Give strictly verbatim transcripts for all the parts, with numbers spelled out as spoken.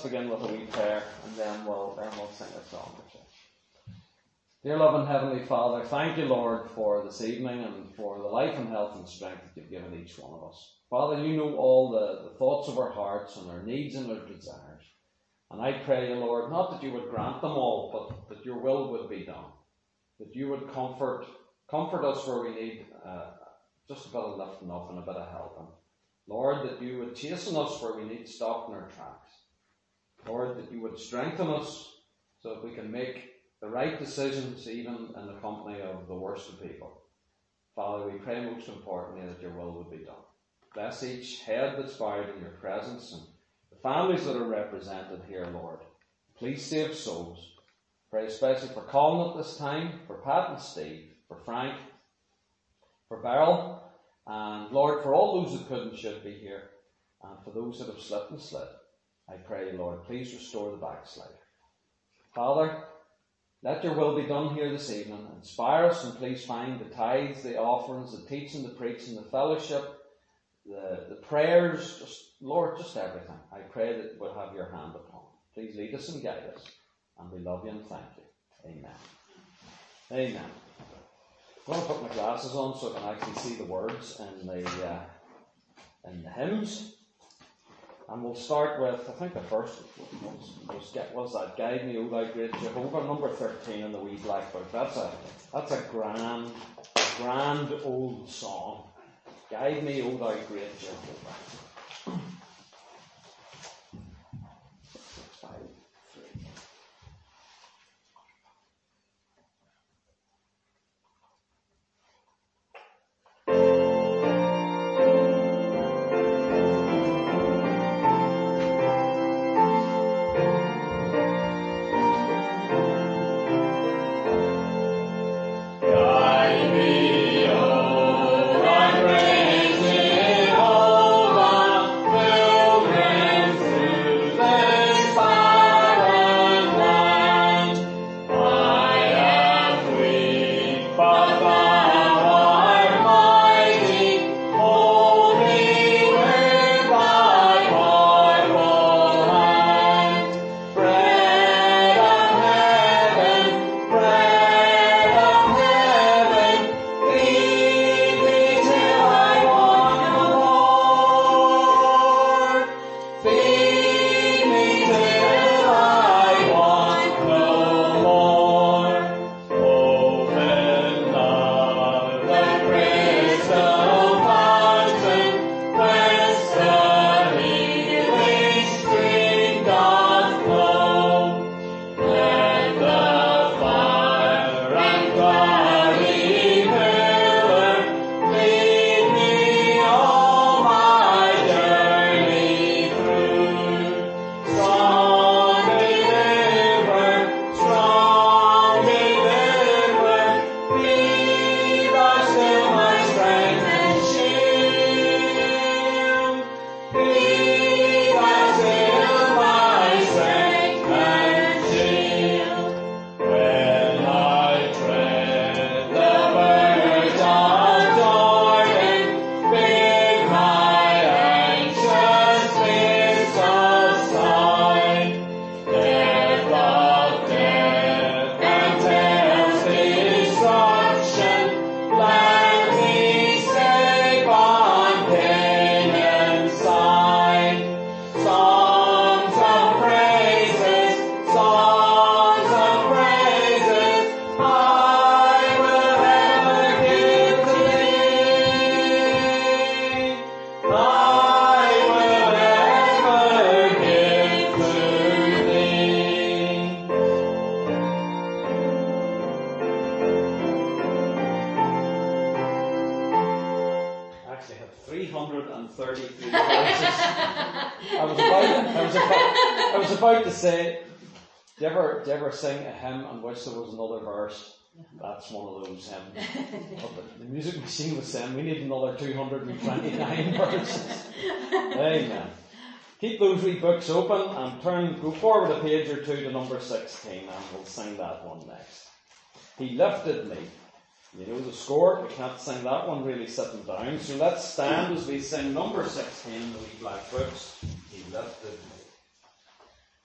begin with a wee prayer, and then we'll, then we'll sing a song. Dear loving Heavenly Father, thank you, Lord, for this evening and for the life and health and strength that you've given each one of us. Father, you know all the, the thoughts of our hearts and our needs and our desires. And I pray, Lord, not that you would grant them all, but that your will would be done. That you would comfort comfort us where we need uh, just a bit of lifting up and a bit of helping. Lord, that you would chasten us where we need stopped in our tracks. Lord, that you would strengthen us so that we can make the right decisions even in the company of the worst of people. Father, we pray most importantly that your will would be done. Bless each head that's bowed in your presence and the families that are represented here, Lord. Please save souls. Pray especially for Colin at this time, for Pat and Steve, for Frank, for Beryl, and Lord, for all those that could and should be here, and for those that have slipped and slid. I pray, Lord, please restore the backslider. Father, let your will be done here this evening. Inspire us, and please find the tithes, the offerings, the teaching, the preaching, the fellowship, the, the prayers, just Lord, just everything. I pray that we'll have your hand upon it. Please lead us and guide us. And we love you and thank you. Amen. Amen. I'm going to put my glasses on so I can actually see the words in the, uh, in the hymns. And we'll start with, I think the first was, was, was that Guide Me, O Thou Great Jehovah, number thirteen in the wee black book. That's a, that's a grand, grand old song. Guide me, O Thou Great Jehovah. thirty-three verses. I was about, I was about, I was about to say, do you ever, do you ever sing a hymn and wish there was another verse? That's one of those hymns. But the, the music machine was saying we need another two hundred twenty-nine verses. Amen. Keep those wee books open and turn, go forward a page or two to number sixteen, and we'll sing that one next. He lifted me. You know the score, we can't sing that one really sitting down. So let's stand as we sing number sixteen in the wee black books. He lifted me.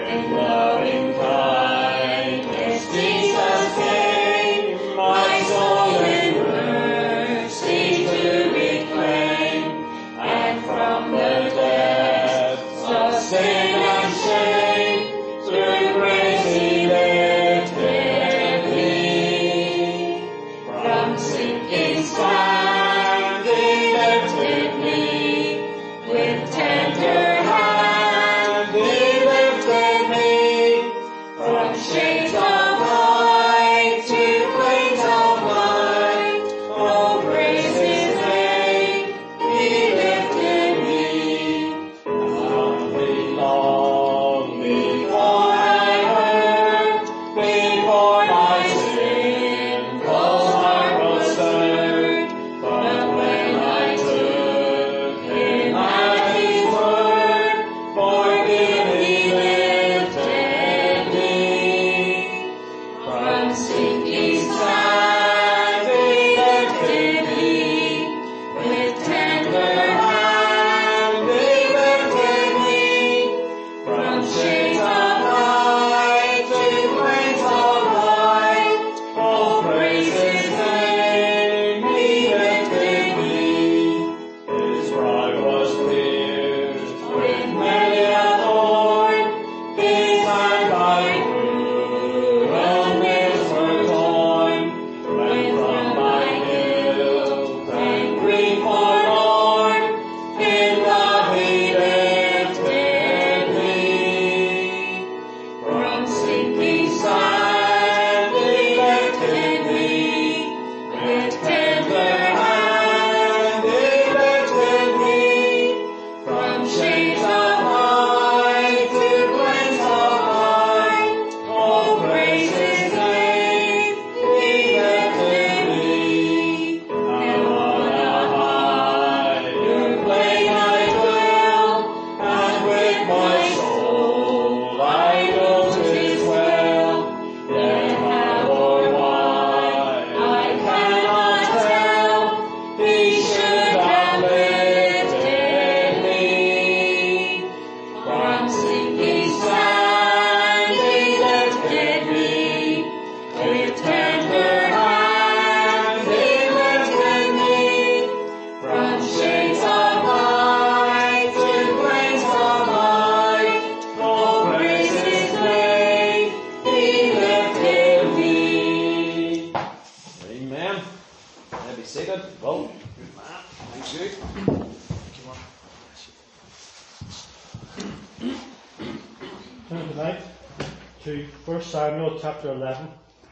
First Samuel chapter eleven.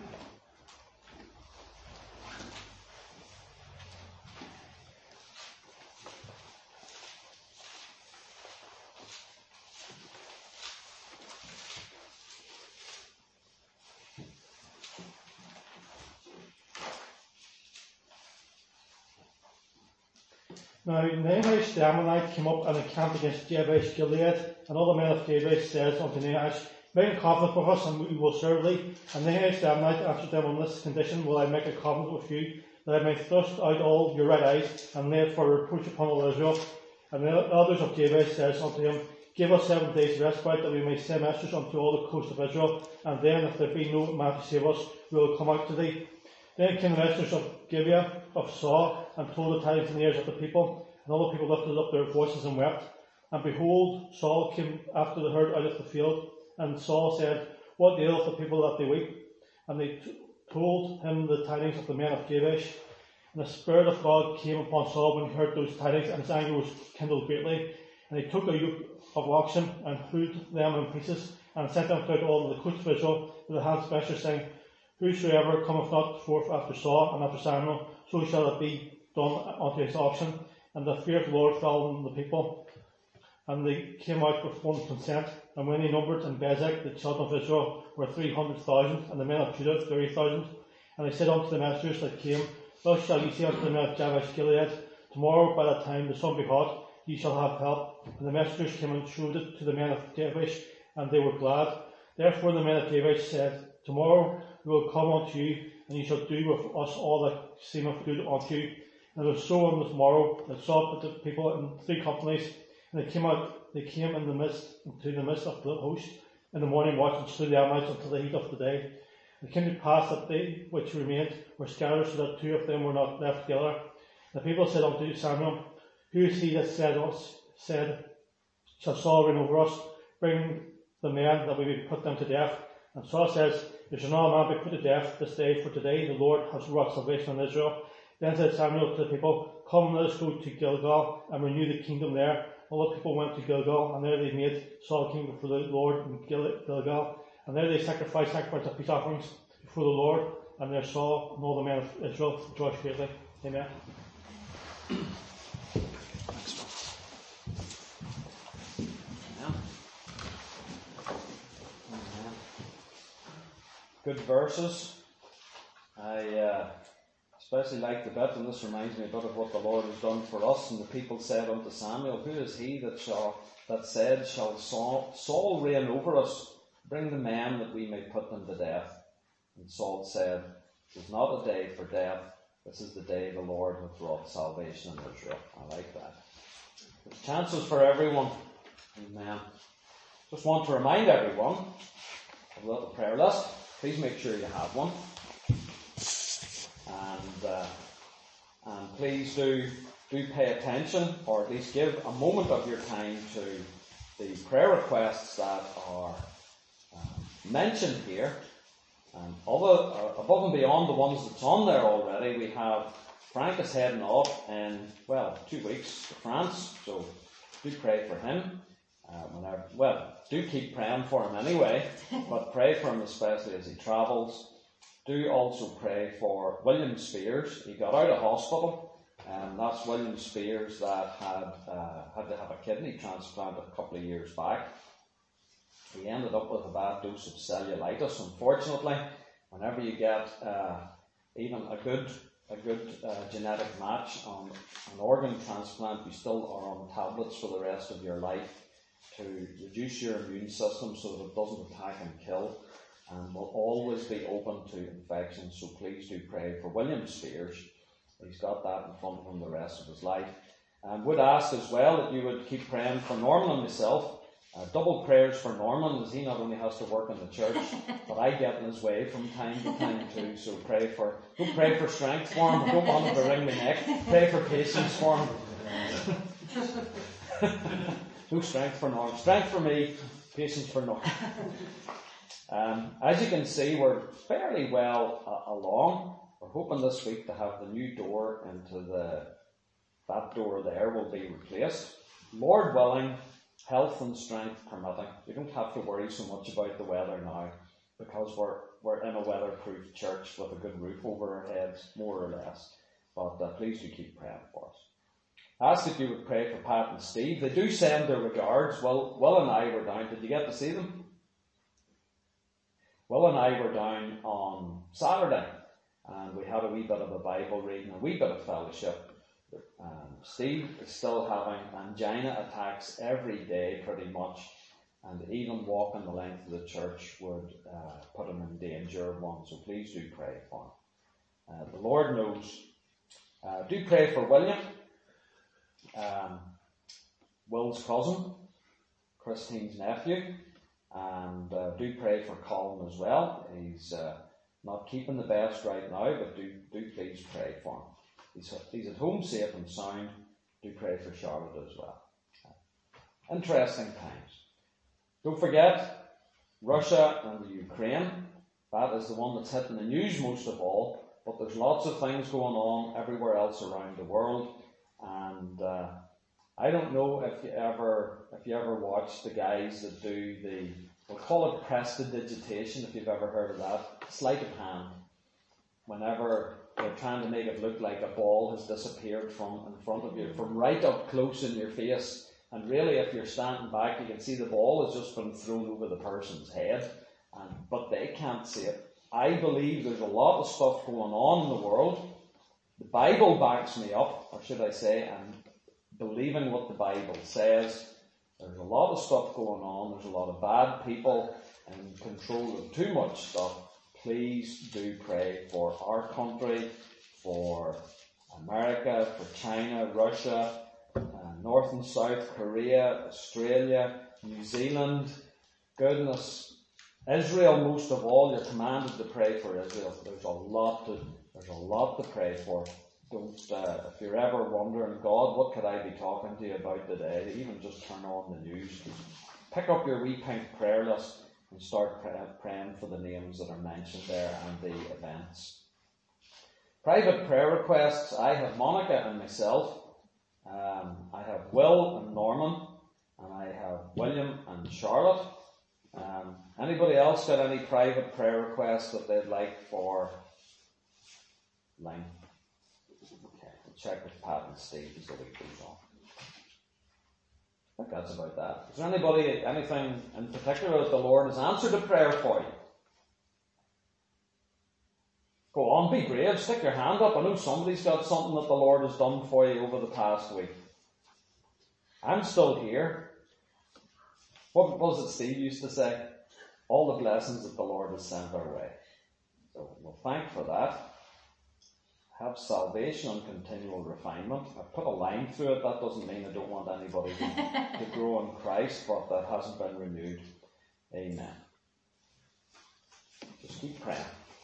Now Nahash the Ammonite came up and encamped against Jabesh Gilead, and all the men of Jabesh said unto Nahash, Make a covenant with us, and we will serve thee. And Nahash the Ammonite answered them, On this condition will I make a covenant with you, that I may thrust out all your right eyes, and lay it for reproach upon all Israel. And the elders of Jabesh said unto him, Give us seven days' respite, that we may send messengers unto all the coast of Israel, and then, if there be no man to save us, we will come out to thee. Then came the messengers of Gibeah of Saul, and told the tidings in the ears of the people. And all the people lifted up their voices and wept. And behold, Saul came after the herd out of the field. And Saul said, What aileth the people that they weep? And they t- told him the tidings of the men of Jabesh. And the Spirit of God came upon Saul when he heard those tidings, and his anger was kindled greatly. And he took a yoke of oxen, and hewed them in pieces, and sent them throughout all the coast of Israel with the hands of Esther, saying, Whosoever cometh not forth after Saul and after Samuel, so shall it be done unto his oxen. And the fear of the Lord fell on the people, and they came out with one consent. And when they numbered in Bezek the children of Israel were three hundred thousand, and the men of Judah thirty thousand. And they said unto the messengers that came, Thus shall ye say unto the men of Jabesh Gilead, Tomorrow by the time the sun be hot, ye shall have help. And the messengers came and showed it to the men of Jabesh, and they were glad. Therefore the men of Jabesh said, Tomorrow we will come unto you, and ye shall do with us all that seemeth good unto you. And it was so on the morrow, that sought the people in three companies, and they came out, they came in the midst, into the midst of the host, in the morning watch and slew the Ammonites until the heat of the day. And it came to pass that they which remained were scattered, so that two of them were not left together. And the people said unto Samuel, Who is he that said us, said, Shall Saul reign over us? Bring the men that we may put them to death. And Saul says, There shall not a man be put to death this day, for today the Lord has wrought salvation in Israel. Then said Samuel to the people, Come, let us go to Gilgal and renew the kingdom there. All the people went to Gilgal, and there they made Saul king before the Lord in Gilgal. And there they sacrificed sacrifice of peace offerings before the Lord, and there Saul and all the men of Israel rejoiced greatly. Amen. Good verses. I uh, especially like the bit, and this reminds me a bit of what the Lord has done for us. And the people said unto Samuel, Who is he that shall that said, Shall Saul, Saul reign over us? Bring the men that we may put them to death. And Saul said, It is not a day for death. This is the day the Lord hath wrought salvation in Israel. I like that. There's chances for everyone. Amen. Just want to remind everyone of a little prayer list. Please make sure you have one. And uh, and please do do pay attention, or at least give a moment of your time to the prayer requests that are uh, mentioned here. And other, uh, above and beyond the ones that's on there already, we have Frank is heading off in, well, two weeks to France, so do pray for him. Uh, whenever, well, do keep praying for him anyway, but pray for him especially as he travels. Do also pray for William Spears. He got out of hospital, and that's William Spears that had uh, had to have a kidney transplant a couple of years back. He ended up with a bad dose of cellulitis. Unfortunately, whenever you get uh, even a good a good uh, genetic match on an organ transplant, you still are on tablets for the rest of your life to reduce your immune system so that it doesn't attack and kill, and will always be open to infection. So please do pray for William Spears. He's got that in front of him the rest of his life. And would ask as well that you would keep praying for Norman and myself. Uh, double prayers for Norman, as he not only has to work in the church, but I get in his way from time to time too. So pray for, don't pray for strength for him. I don't want him to wring my neck. Pray for patience for him. No strength for Norman. Strength for me, patience for Norman. Um, as you can see, we're fairly well uh, along. We're hoping this week to have the new door into the, that door there will be replaced. Lord willing, health and strength permitting. We don't have to worry so much about the weather now, because we're we're in a weatherproof church with a good roof over our heads, more or less. But uh, please do keep praying for us. I ask that you would pray for Pat and Steve. They do send their regards. Will, Will and I were down. Did you get to see them? Will and I were down on Saturday, and we had a wee bit of a Bible reading, a wee bit of fellowship. Um, Steve is still having angina attacks every day pretty much, and even walking the length of the church would uh, put him in danger of one, so please do pray for him. Uh, the Lord knows. Uh, do pray for William, um, Will's cousin, Christine's nephew, and uh, do pray for Colin as well. He's uh, not keeping the best right now, but do, do please pray for him. He's, he's at home safe and sound. Do pray for Charlotte as well. Interesting times. Don't forget Russia and the Ukraine. That is the one that's hitting the news most of all. But there's lots of things going on everywhere else around the world. And uh, I don't know if you ever if you ever watch the guys that do the, we'll call it prestidigitation, if you've ever heard of that. Sleight of hand. Whenever they're trying to make it look like a ball has disappeared from in front of you, from right up close in your face. And really, if you're standing back, you can see the ball has just been thrown over the person's head, and, but they can't see it. I believe there's a lot of stuff going on in the world. The Bible backs me up, or should I say, I'm believing what the Bible says. There's a lot of stuff going on. There's a lot of bad people in control of too much stuff. Please do pray for our country, for America, for China, Russia, uh, North and South Korea, Australia, New Zealand, goodness. Israel, most of all, you're commanded to pray for Israel. There's a lot to, there's a lot to pray for. Don't, uh, if you're ever wondering, God, what could I be talking to you about today? Even just turn on the news. Pick up your wee pink prayer list and start pray, praying for the names that are mentioned there and the events. Private prayer requests. I have Monica and myself. Um, I have Will and Norman. And I have William and Charlotte. Um, anybody else got any private prayer requests that they'd like for line? Okay, we'll check with Pat and Steve as the week goes on. I think that's about that. Is there anybody, anything in particular that the Lord has answered a prayer for you? Go on, be brave, stick your hand up. I know somebody's got something that the Lord has done for you over the past week. I'm still here. What was it Steve used to say? All the blessings that the Lord has sent our way. So we'll thank for that. Have salvation and continual refinement. I've put a line through it. That doesn't mean I don't want anybody to, to grow in Christ, but that hasn't been renewed. Amen. Just keep praying.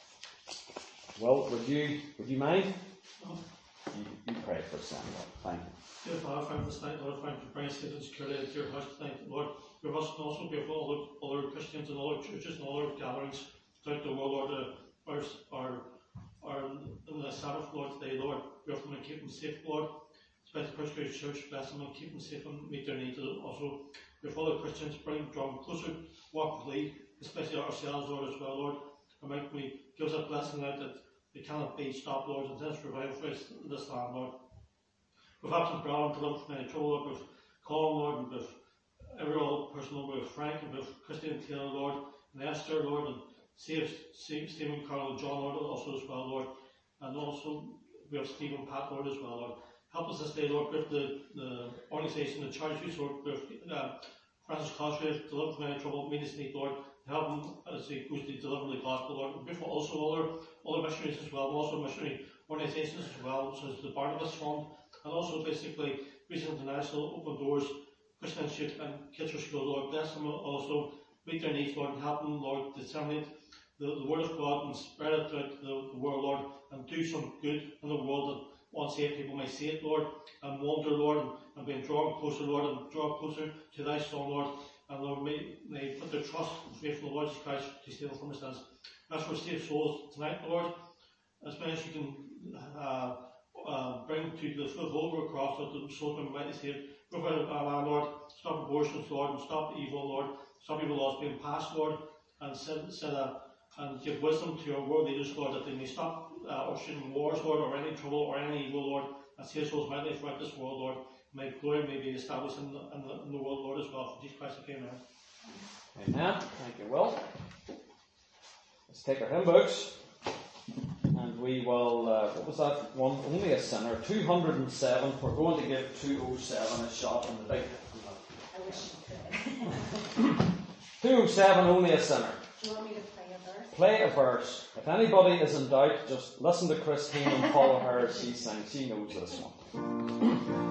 Well, would you would you mind? You, you pray for Samuel. Thank you. Dear Father, thank you for tonight, Lord, thank you for bringing Stephen security into your house tonight, Lord. We must also be for all the other Christians and other churches and other gatherings throughout the world, Lord, uh, our, our, our, in the Sabbath, Lord, today, Lord. We often want to keep them safe, Lord. Especially the persecuted church, bless them and keep them safe and meet their needs. Also, we have other Christians, bring draw them closer, walk with thee, especially ourselves, Lord, as well, Lord. And make me give us a blessing out that they cannot be stopped, Lord, and intense revival for us in this land, Lord. We've had some problem to deliver from any trouble, Lord, with Colin, Lord, and with every other person, Lord, with Frank, and with Christine Taylor, Lord, and Esther, Lord, and save Stephen, Carl, and John, Lord, also as well, Lord. And also, we have Stephen Pat, Lord, as well, Lord. Help us this day, Lord, with the, the organisation, the charities, Lord, with uh, Francis Cosgrave, deliver from any trouble, meet his need, Lord. Help him as he goes to deliver the gospel, Lord. And before also other, other missionaries as well, and also missionary organisations as well, such as the Barnabas Fund, and also basically Vision International, Open Doors, Christian Institute, and Kids for School, Lord. Bless them also, meet their needs, Lord, and help them, Lord, disseminate the, the Word of God and spread it throughout the, the world, Lord, and do some good in the world that once saved people may see it, Lord, and wonder, Lord, and, and be drawn closer, Lord, and draw closer to thy Son, Lord. And Lord, may they put their trust and faith in the Lord Jesus Christ to save them from his sins. That's for saved souls tonight, Lord. As many as you can uh, uh, bring to the foot of the cross, that the souls might be saved. Provide a land, Lord. Stop abortions, Lord, and stop evil, Lord. Stop evil laws being passed, Lord, and send, send a, and give wisdom to your world leaders, Lord, that they may stop uh, ushering wars, Lord, or any trouble or any evil, Lord, and save souls mightily throughout this world, Lord. May glory may be established in the, in the, in the world, Lord, as well. For Jesus Christ, amen. Amen. Thank you, Will. Let's take our hymn books, and we will, uh, what was that one? Only a Sinner. two hundred and seven. We're going to give two oh seven a shot in the big. I wish you could. two oh seven, Only a Sinner. Do you want me to play a verse? Play a verse. If anybody is in doubt, just listen to Christine and follow her as she sings. She knows this one.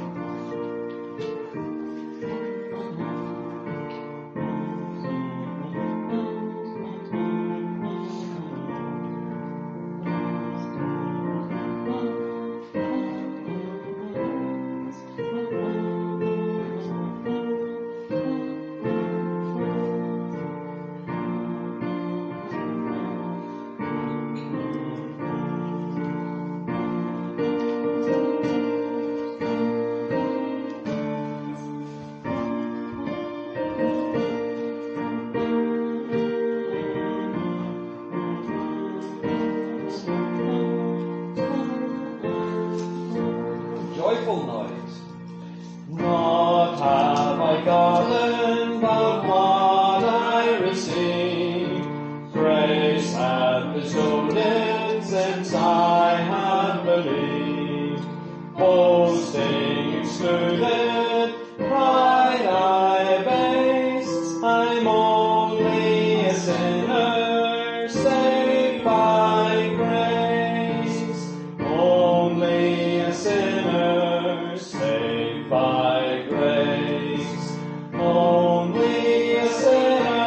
Joyful noise. Not have I gotten, but what I receive. Grace hath bestowed it since I have believed. Boasting excluded, pride I abase. I'm only a sinner, saved by grace. Only a sinner, saved by grace. Only a sinner,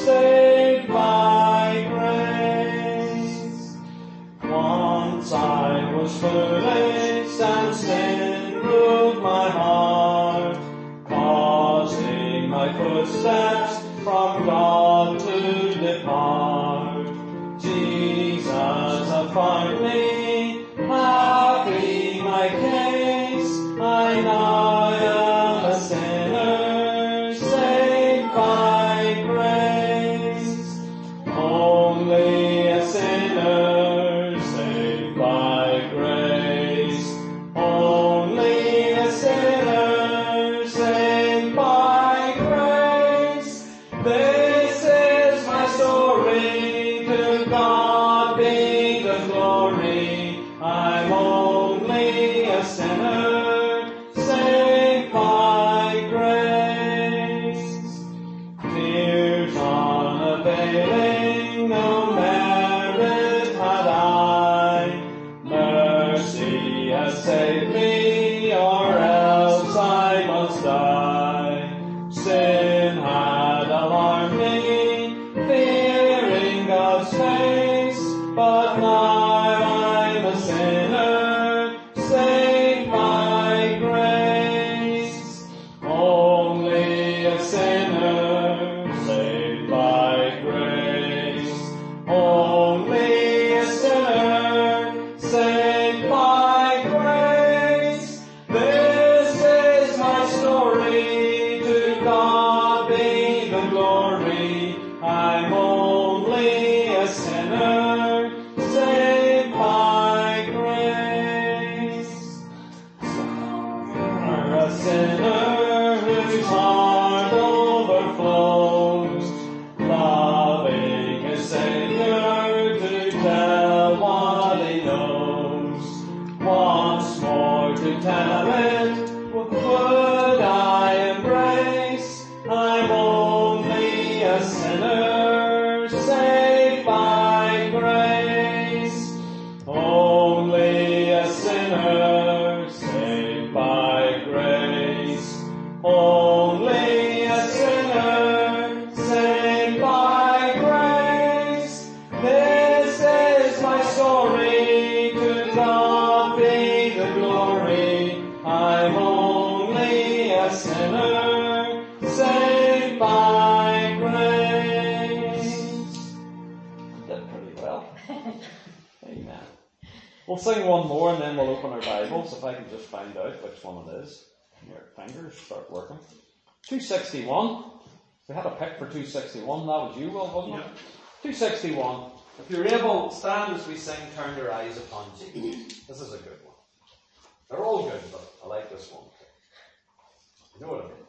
saved by grace. Once I was foolish and sin ruled my heart, causing my footsteps from God to depart. Jesus hath found me, happy my case, I now am a sinner, saved by grace. Only a sinner, saved by grace. Only a sinner, saved by grace. This is my story, to God be the glory. I'm only a sinner, saved by grace. Tears unavailing, no merit had I. Mercy has saved me, or else I must die. Sin had alarmed me, fearing God's face, but now I'm a sinner, saved by grace. Only a sinner, saved by grace. Only a sinner, saved by grace. This is my story, to God be the glory. I'm only a sinner, saved by grace. I'm a sinner whose heart overflows, loving a Savior to tell what he knows. Once more to tell it, would I embrace? I'm only a sinner, saved by grace. Only a sinner, saved by grace. Only a sinner, saved by grace. This is my story, to God be the glory. I'm only a sinner, saved by grace. Did pretty well. Amen. We'll sing one more and then we'll open our Bibles, if I can just find out which one it is. Your fingers start working. two sixty-one. We had a pick for two sixty-one. That was you, Will, wasn't it? two sixty-one. If you're able, stand as we sing, turn your eyes upon Jesus. This is a good one. They're all good, but I like this one. You know what I mean?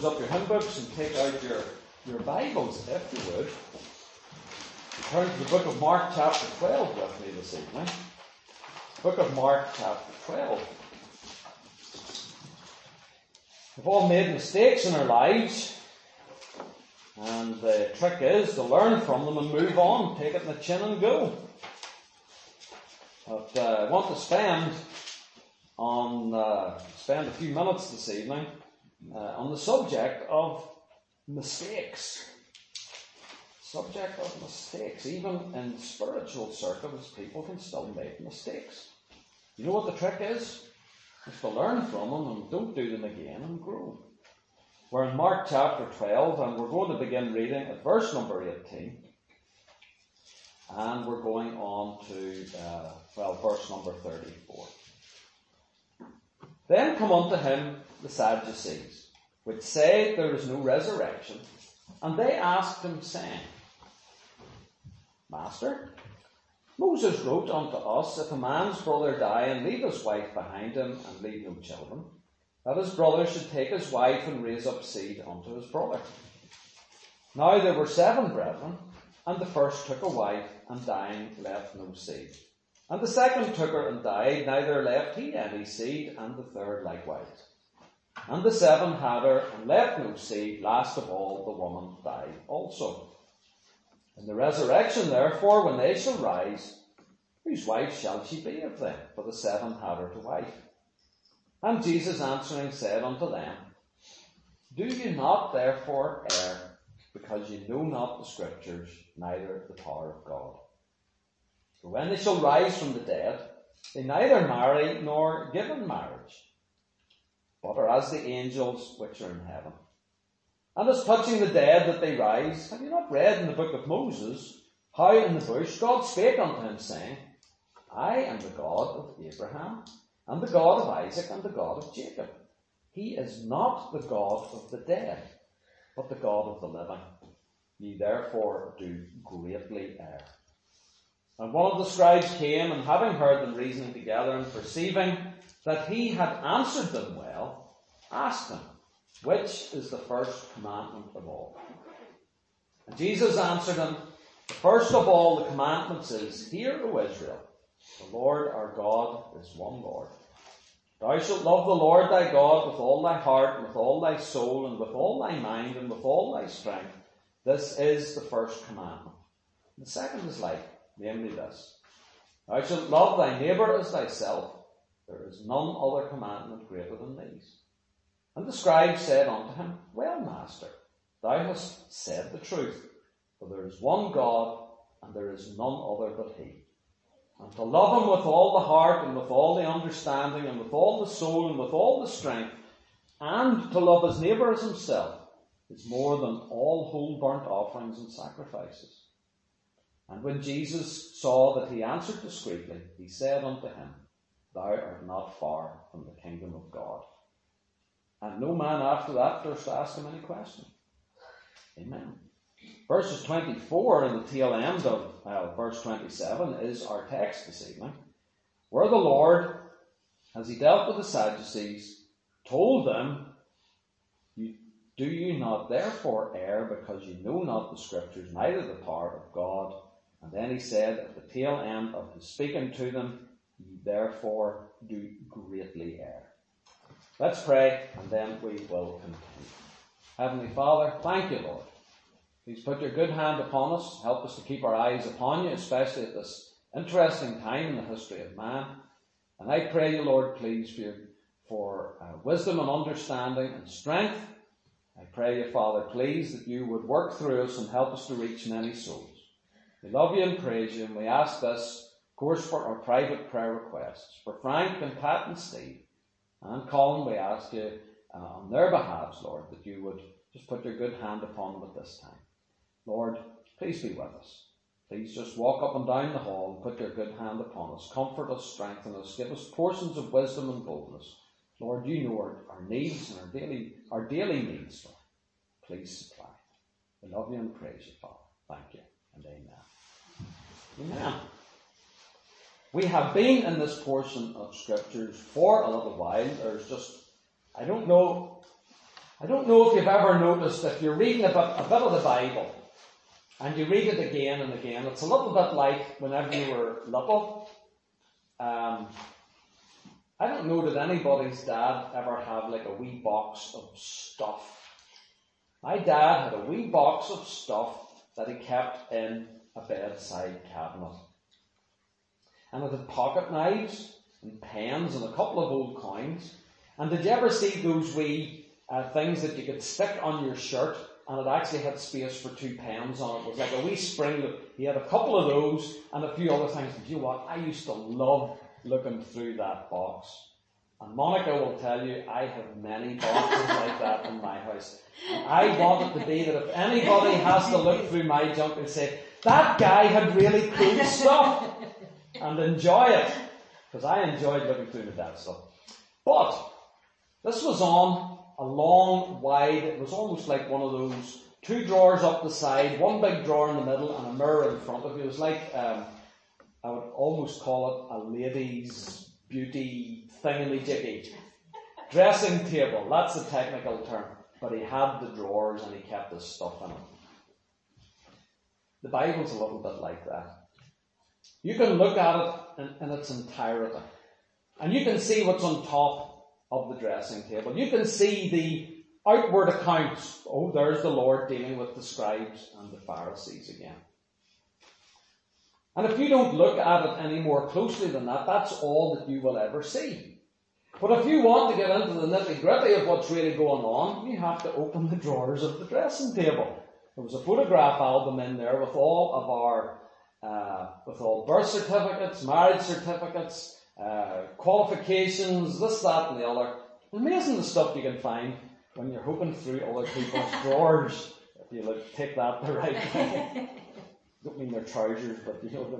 close up your hymn books and take out your, your Bibles, if you would. Turn to the book of Mark chapter twelve with me this evening. Book of Mark chapter twelve. We've all made mistakes in our lives, and the trick is to learn from them and move on, take it in the chin and go. But uh, I want to spend on uh, spend a few minutes this evening uh, on the subject of mistakes. Subject of mistakes. Even in spiritual circles, people can still make mistakes. You know what the trick is? It's to learn from them and don't do them again and grow. We're in Mark chapter twelve, and we're going to begin reading at verse number eighteen. And we're going on to, uh, well, verse number thirty-four. Then come unto him the Sadducees, which say there is no resurrection, and they asked him, saying, Master, Moses wrote unto us, if a man's brother die and leave his wife behind him and leave no children, that his brother should take his wife and raise up seed unto his brother. Now there were seven brethren, and the first took a wife, and dying left no seed. And the second took her and died, neither left he any seed, and the third likewise. And the seven had her, and left no seed. Last of all, the woman died also. In the resurrection, therefore, when they shall rise, whose wife shall she be of them? For the seven had her to wife. And Jesus answering said unto them, Do you not therefore err, because you know not the Scriptures, neither the power of God? For when they shall rise from the dead, they neither marry nor give in marriage, but are as the angels which are in heaven. And as touching the dead that they rise, have you not read in the book of Moses how in the bush God spake unto him, saying, I am the God of Abraham, and the God of Isaac, and the God of Jacob. He is not the God of the dead, but the God of the living. Ye therefore do greatly err. And one of the scribes came, and having heard them reasoning together, and perceiving that he had answered them well, asked him, Which is the first commandment of all? And Jesus answered him, The first of all the commandments is, Hear, O Israel, the Lord our God is one Lord. Thou shalt love the Lord thy God with all thy heart, and with all thy soul, and with all thy mind, and with all thy strength. This is the first commandment. The second is like, namely this, Thou shalt love thy neighbour as thyself. There is none other commandment greater than these. And the scribe said unto him, Well, Master, thou hast said the truth, for there is one God, and there is none other but he. And to love him with all the heart, and with all the understanding, and with all the soul, and with all the strength, and to love his neighbour as himself, is more than all whole burnt offerings and sacrifices. And when Jesus saw that he answered discreetly, he said unto him, Thou art not far from the kingdom of God. And no man after that durst ask him any question. Amen. Verses twenty-four and the tail end of uh, verse twenty-seven is our text this evening, where the Lord, as he dealt with the Sadducees, told them, you, Do you not therefore err, because you know not the Scriptures, neither the power of God? And then he said at the tail end of his speaking to them, You therefore do greatly err. Let's pray, and then we will continue. Heavenly Father, thank you, Lord. Please put your good hand upon us. Help us to keep our eyes upon you, especially at this interesting time in the history of man. And I pray you, Lord, please, for, your, for uh, wisdom and understanding and strength. I pray you, Father, please, that you would work through us and help us to reach many souls. We love you and praise you, and we ask this, of course, for our private prayer requests. For Frank and Pat and Steve and Colin, we ask you uh, on their behalves, Lord, that you would just put your good hand upon them at this time. Lord, please be with us. Please just walk up and down the hall and put your good hand upon us. Comfort us, strengthen us, give us portions of wisdom and boldness. Lord, you know our, our needs and our daily, our daily needs, Lord. Please supply. We love you and praise you, Father. Thank you, and amen. Amen. We have been in this portion of Scriptures for a little while. There's just, I don't know I don't know if you've ever noticed, if you're reading a bit, a bit of the Bible, and you read it again and again, it's a little bit like whenever you were little. Um, I don't know that anybody's dad ever had like a wee box of stuff. My dad had a wee box of stuff that he kept in a bedside cabinet. And it had pocket knives and pens and a couple of old coins. And did you ever see those wee uh, things that you could stick on your shirt, and it actually had space for two pens on it? It was like a wee spring. He had a couple of those and a few other things. And you know what? I used to love looking through that box. And Monica will tell you, I have many boxes like that in my house. And I want it to be that if anybody has to look through my junk and say, that guy had really cool stuff, and enjoy it. Because I enjoyed looking through the dad's stuff. But this was on a long, wide, it was almost like one of those two drawers up the side, one big drawer in the middle, and a mirror in front of you. It was like, um, I would almost call it a lady's beauty thingamajiggy. Dressing table, that's the technical term. But he had the drawers and he kept his stuff in it. The Bible's a little bit like that. You can look at it in, in its entirety. And you can see what's on top of the dressing table. You can see the outward accounts. Oh, there's the Lord dealing with the scribes and the Pharisees again. And if you don't look at it any more closely than that, that's all that you will ever see. But if you want to get into the nitty-gritty of what's really going on, you have to open the drawers of the dressing table. There was a photograph album in there with all of our, uh, with all birth certificates, marriage certificates, uh, qualifications, this, that, and the other. Amazing the stuff you can find when you're hoping through other people's drawers. If you look, take that the right way. I don't mean their trousers, but you know what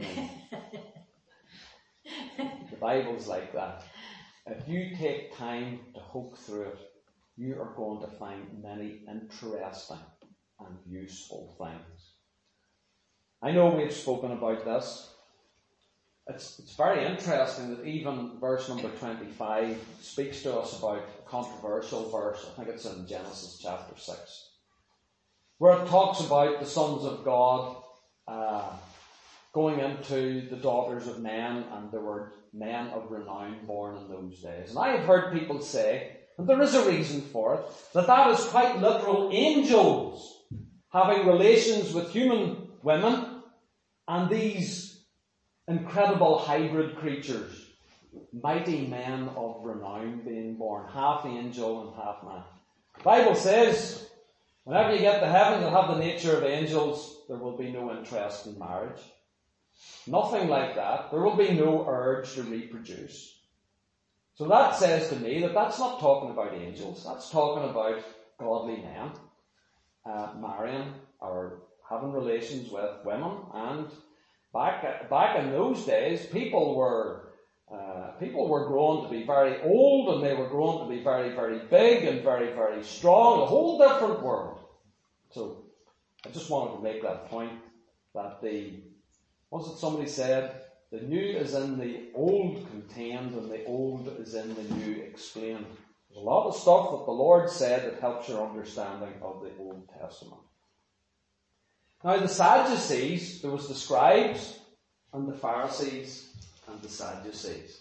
I mean. The Bible's like that. If you take time to hook through it, you are going to find many interesting and useful things. I know we've spoken about this. It's, it's very interesting that even verse number twenty-five speaks to us about a controversial verse. I think it's in Genesis chapter six, where it talks about the sons of God Uh, going into the daughters of men, and there were men of renown born in those days. And I have heard people say, and there is a reason for it, that that is quite literal angels having relations with human women, and these incredible hybrid creatures, mighty men of renown being born, half angel and half man. The Bible says, whenever you get to heaven, you'll have the nature of angels. There will be no interest in marriage. Nothing like that. There will be no urge to reproduce. So that says to me that that's not talking about angels. That's talking about godly men uh, marrying or having relations with women. And back back in those days, people were uh, people were grown to be very old, and they were grown to be very, very big and very, very strong. A whole different world. So I just wanted to make that point, that the, what's it somebody said, the new is in the old contained and the old is in the new explained. There's a lot of stuff that the Lord said that helps your understanding of the Old Testament. Now the Sadducees, there was the scribes and the Pharisees and the Sadducees.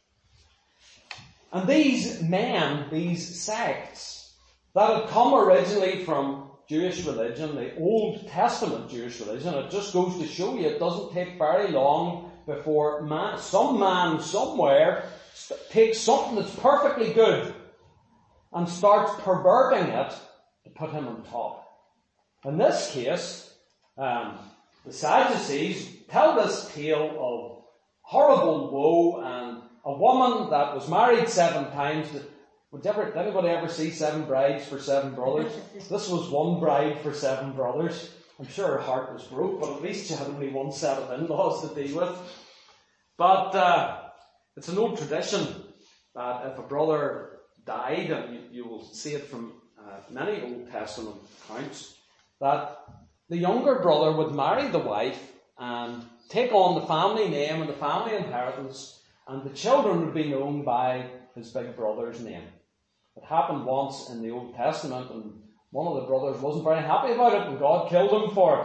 And these men, these sects, that had come originally from Jewish religion, the Old Testament Jewish religion, it just goes to show you it doesn't take very long before man, some man somewhere takes something that's perfectly good and starts perverting it to put him on top. In this case, um, the Sadducees tell this tale of horrible woe, and a woman that was married seven times. To, Would, ever, did anybody ever see Seven Brides for Seven Brothers? This was one bride for seven brothers. I'm sure her heart was broke, but at least she had only one set of in-laws to deal with. But uh, it's an old tradition that if a brother died, and you, you will see it from uh, many Old Testament accounts, that the younger brother would marry the wife and take on the family name and the family inheritance, and the children would be known by his big brother's name. It happened once in the Old Testament, and one of the brothers wasn't very happy about it, and God killed him for it.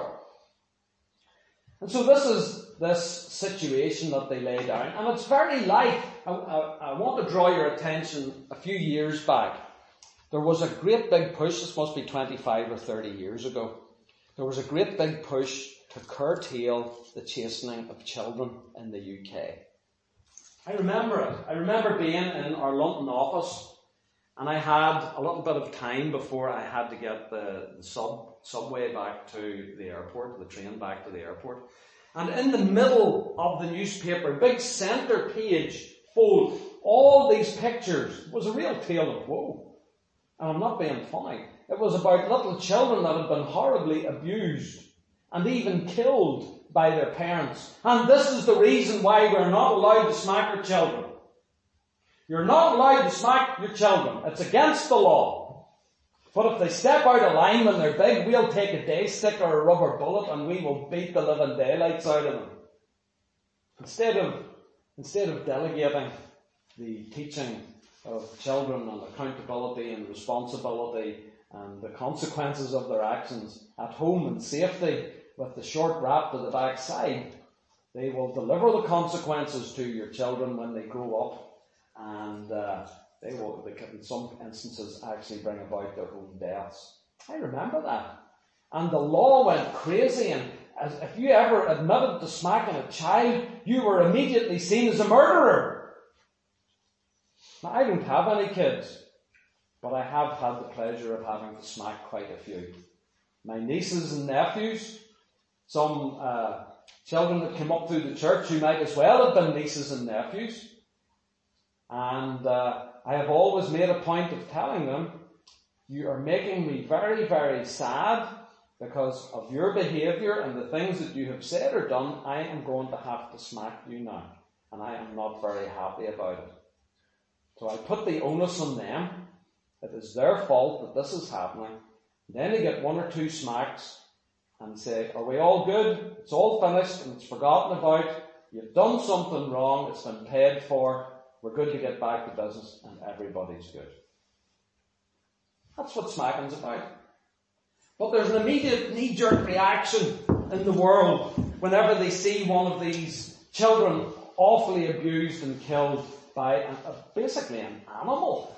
And so this is this situation that they lay down. And it's very like, I, I, I want to draw your attention a few years back. There was a great big push, this must be twenty-five or thirty years ago. There was a great big push to curtail the chastening of children in the U K. I remember it. I remember being in our London office, and I had a little bit of time before I had to get the, the sub, subway back to the airport, the train back to the airport. And in the middle of the newspaper, big centre page full, all these pictures, was a real tale of woe. And I'm not being funny. It was about little children that had been horribly abused and even killed by their parents. And this is the reason why we're not allowed to smack our children. You're not allowed to smack your children. It's against the law. But if they step out of line when they're big, we'll take a day stick or a rubber bullet and we will beat the living daylights out of them. Instead of, instead of delegating the teaching of children and accountability and responsibility and the consequences of their actions at home in safety with the short wrap to the backside, they will deliver the consequences to your children when they grow up, and uh, they will, they can, in some instances, actually bring about their own deaths. I remember that. And the law went crazy, and as, if you ever admitted to smacking a child, you were immediately seen as a murderer. Now, I don't have any kids, but I have had the pleasure of having to smack quite a few. My nieces and nephews, some uh, children that came up through the church who might as well have been nieces and nephews. And uh, I have always made a point of telling them, you are making me very, very sad because of your behaviour and the things that you have said or done. I am going to have to smack you now. And I am not very happy about it. So I put the onus on them. It is their fault that this is happening. Then they get one or two smacks and say, are we all good? It's all finished and it's forgotten about. You've done something wrong. It's been paid for. We're good to get back to business and everybody's good. That's what smacking's about. But there's an immediate knee-jerk reaction in the world whenever they see one of these children awfully abused and killed by a, a, basically an animal.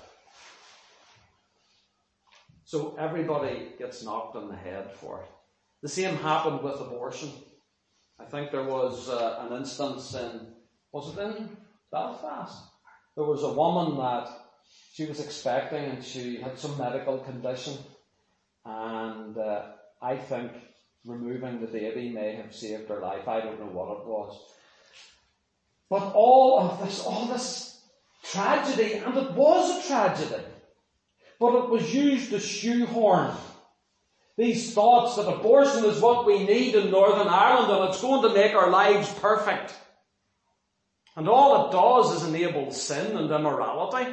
So everybody gets knocked on the head for it. The same happened with abortion. I think there was uh, an instance in, was it in Belfast? There was a woman that she was expecting and she had some medical condition, and uh, I think removing the baby may have saved her life. I don't know what it was. But all of this, all this tragedy, and it was a tragedy, but it was used to shoehorn these thoughts that abortion is what we need in Northern Ireland and it's going to make our lives perfect. And all it does is enable sin and immorality.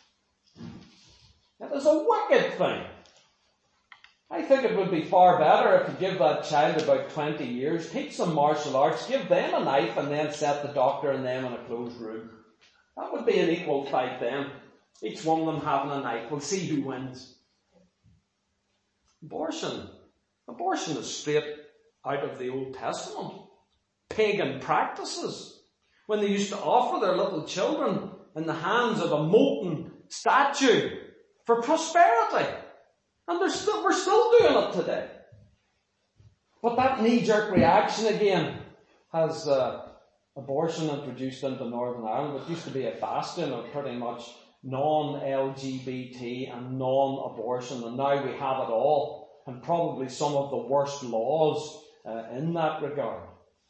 It is a wicked thing. I think it would be far better if you give that child about twenty years, teach them martial arts, give them a knife and then set the doctor and them in a closed room. That would be an equal fight then. Each one of them having a knife. We'll see who wins. Abortion. Abortion is straight out of the Old Testament. Pagan practices. When they used to offer their little children in the hands of a molten statue for prosperity. And they're still, we're still doing it today. But that knee-jerk reaction again has uh, abortion introduced into Northern Ireland. It used to be a bastion of pretty much non-L G B T and non-abortion, and now we have it all, and probably some of the worst laws uh, in that regard.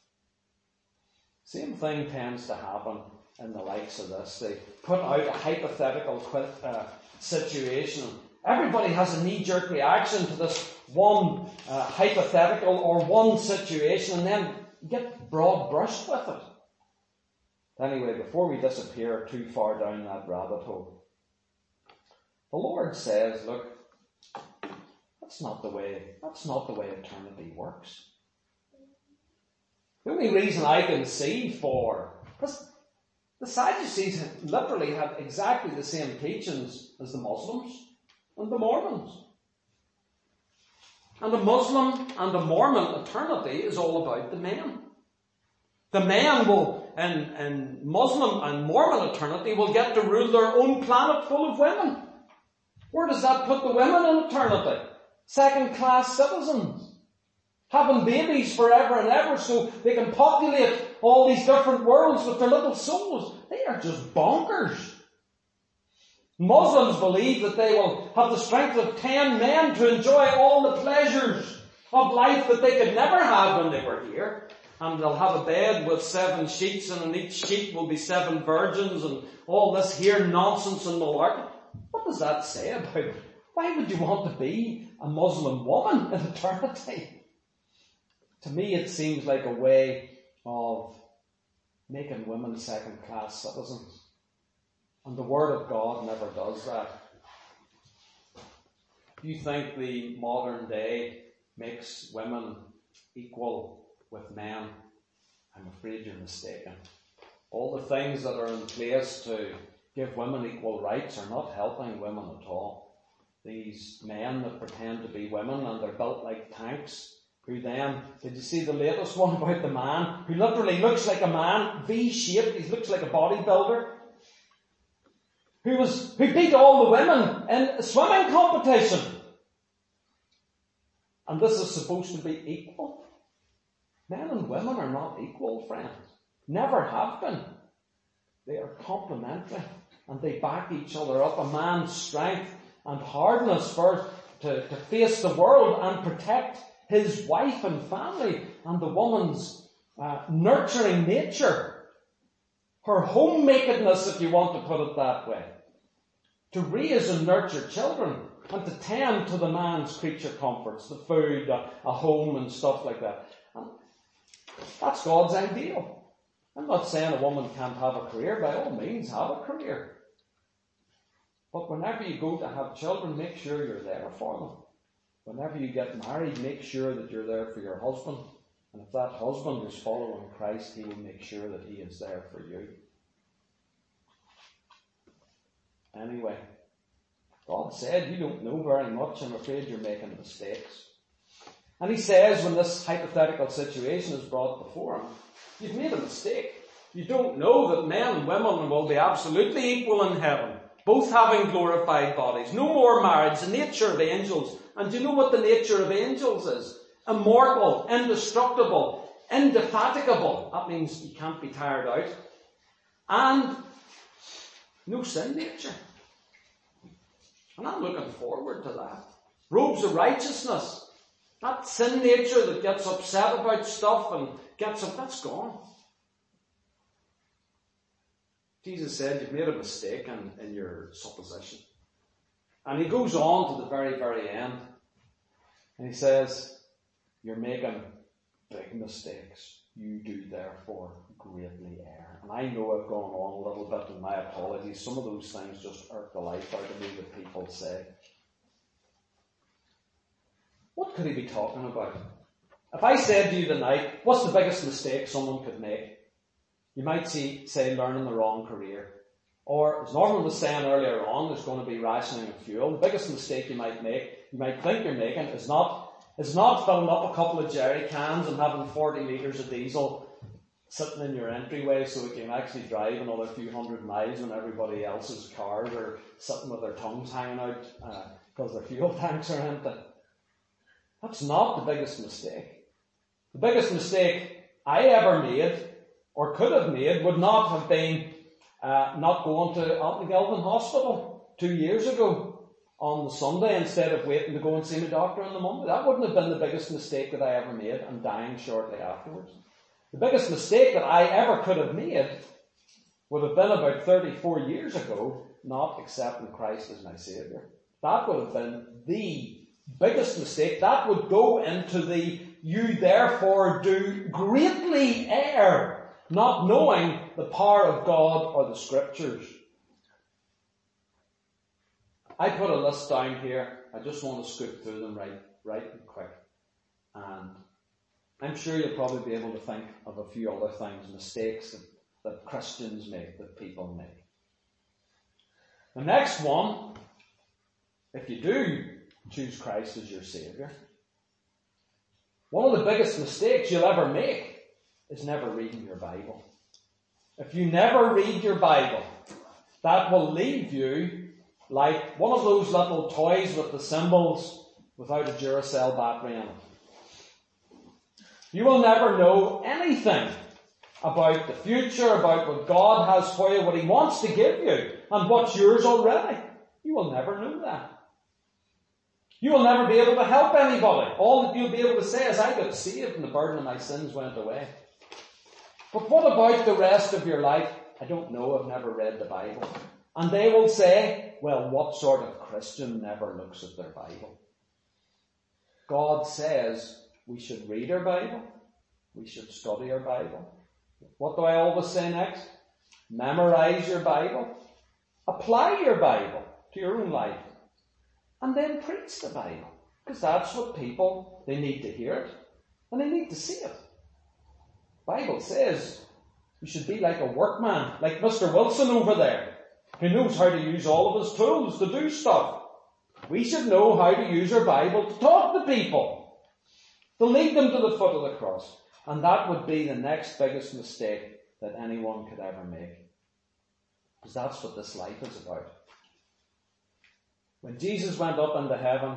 Same thing tends to happen in the likes of this. They put out a hypothetical uh, situation. Everybody has a knee-jerk reaction to this one uh, hypothetical or one situation, and then get broad-brushed with it. Anyway, before we disappear too far down that rabbit hole, the Lord says, look, that's not the way, that's not the way eternity works. The only reason I can see for, this, The Sadducees had literally had exactly the same teachings as the Muslims and the Mormons. And the Muslim and the Mormon eternity is all about the men. The men will, in, in Muslim and Mormon eternity, will get to rule their own planet full of women. Where does that put the women in eternity? Second-class citizens. Having babies forever and ever so they can populate all these different worlds with their little souls. They are just bonkers. Muslims believe that they will have the strength of ten men to enjoy all the pleasures of life that they could never have when they were here. And they'll have a bed with seven sheets, and in each sheet will be seven virgins, and all this here nonsense and malarkey. What does that say about it? Why would you want to be a Muslim woman in eternity? To me, it seems like a way of making women second-class citizens. And the Word of God never does that. If you think the modern day makes women equal with men, I'm afraid you're mistaken. All the things that are in place to give women equal rights are not helping women at all. These men that pretend to be women and they're built like tanks, who then, did you see the latest one about the man who literally looks like a man, V-shaped, he looks like a bodybuilder, who was, who beat all the women in a swimming competition. And this is supposed to be equal. Men and women are not equal, friends. Never have been. They are complementary and they back each other up. A man's strength and hardness for to, to face the world and protect his wife and family, and the woman's uh, nurturing nature, her homemakedness, if you want to put it that way, to raise and nurture children and to tend to the man's creature comforts, the food, a, a home and stuff like that. And that's God's ideal. I'm not saying a woman can't have a career. By all means, have a career. But whenever you go to have children, make sure you're there for them. Whenever you get married, make sure that you're there for your husband. And if that husband is following Christ, he will make sure that he is there for you. Anyway, God said, you don't know very much. I'm afraid you're making mistakes. And he says, when this hypothetical situation is brought before him, you've made a mistake. You don't know that men and women will be absolutely equal in heaven, both having glorified bodies. No more marriage, the nature of angels. And do you know what the nature of angels is? Immortal, indestructible, indefatigable. That means you can't be tired out. And no sin nature. And I'm looking forward to that. Robes of righteousness. That sin nature that gets upset about stuff and gets up, that's gone. Jesus said, you've made a mistake in, in your supposition. And he goes on to the very, very end. And he says, you're making big mistakes. You do therefore greatly err. And I know I've gone on a little bit, and my apologies. Some of those things just irk the life out of me that people say. What could he be talking about? If I said to you tonight, what's the biggest mistake someone could make? You might see, say, learning the wrong career. Or, as Norman was saying earlier on, there's going to be rationing of fuel. The biggest mistake you might make, you might think you're making, is not, is not filling up a couple of jerry cans and having forty litres of diesel sitting in your entryway so that you can actually drive another few hundred miles when everybody else's cars are sitting with their tongues hanging out uh, because their fuel tanks are empty. That's not the biggest mistake. The biggest mistake I ever made, or could have made, would not have been uh, not going to Altnagilvin Hospital two years ago on the Sunday instead of waiting to go and see my doctor on the Monday. That wouldn't have been the biggest mistake that I ever made, and dying shortly afterwards. The biggest mistake that I ever could have made would have been about thirty-four years ago, not accepting Christ as my Saviour. That would have been the biggest mistake. That would go into the you therefore do greatly err, not knowing the power of God or the Scriptures. I put a list down here. I just want to scoot through them right, right and quick. And I'm sure you'll probably be able to think of a few other things, mistakes that that Christians make, that people make. The next one, if you do choose Christ as your Saviour, one of the biggest mistakes you'll ever make is never reading your Bible. If you never read your Bible, that will leave you like one of those little toys with the symbols without a Duracell battery in it. You will never know anything about the future, about what God has for you, what He wants to give you, and what's yours already. You will never know that. You will never be able to help anybody. All that you'll be able to say is, I got saved and the burden of my sins went away. But what about the rest of your life? I don't know, I've never read the Bible. And they will say, well, what sort of Christian never looks at their Bible? God says we should read our Bible. We should study our Bible. What do I always say next? Memorize your Bible. Apply your Bible to your own life. And then preach the Bible. Because that's what people, they need to hear it. And they need to see it. The Bible says you should be like a workman, like Mister Wilson over there, who knows how to use all of his tools to do stuff. We should know how to use our Bible to talk to people, to lead them to the foot of the cross. And that would be the next biggest mistake that anyone could ever make. Because that's what this life is about. When Jesus went up into heaven,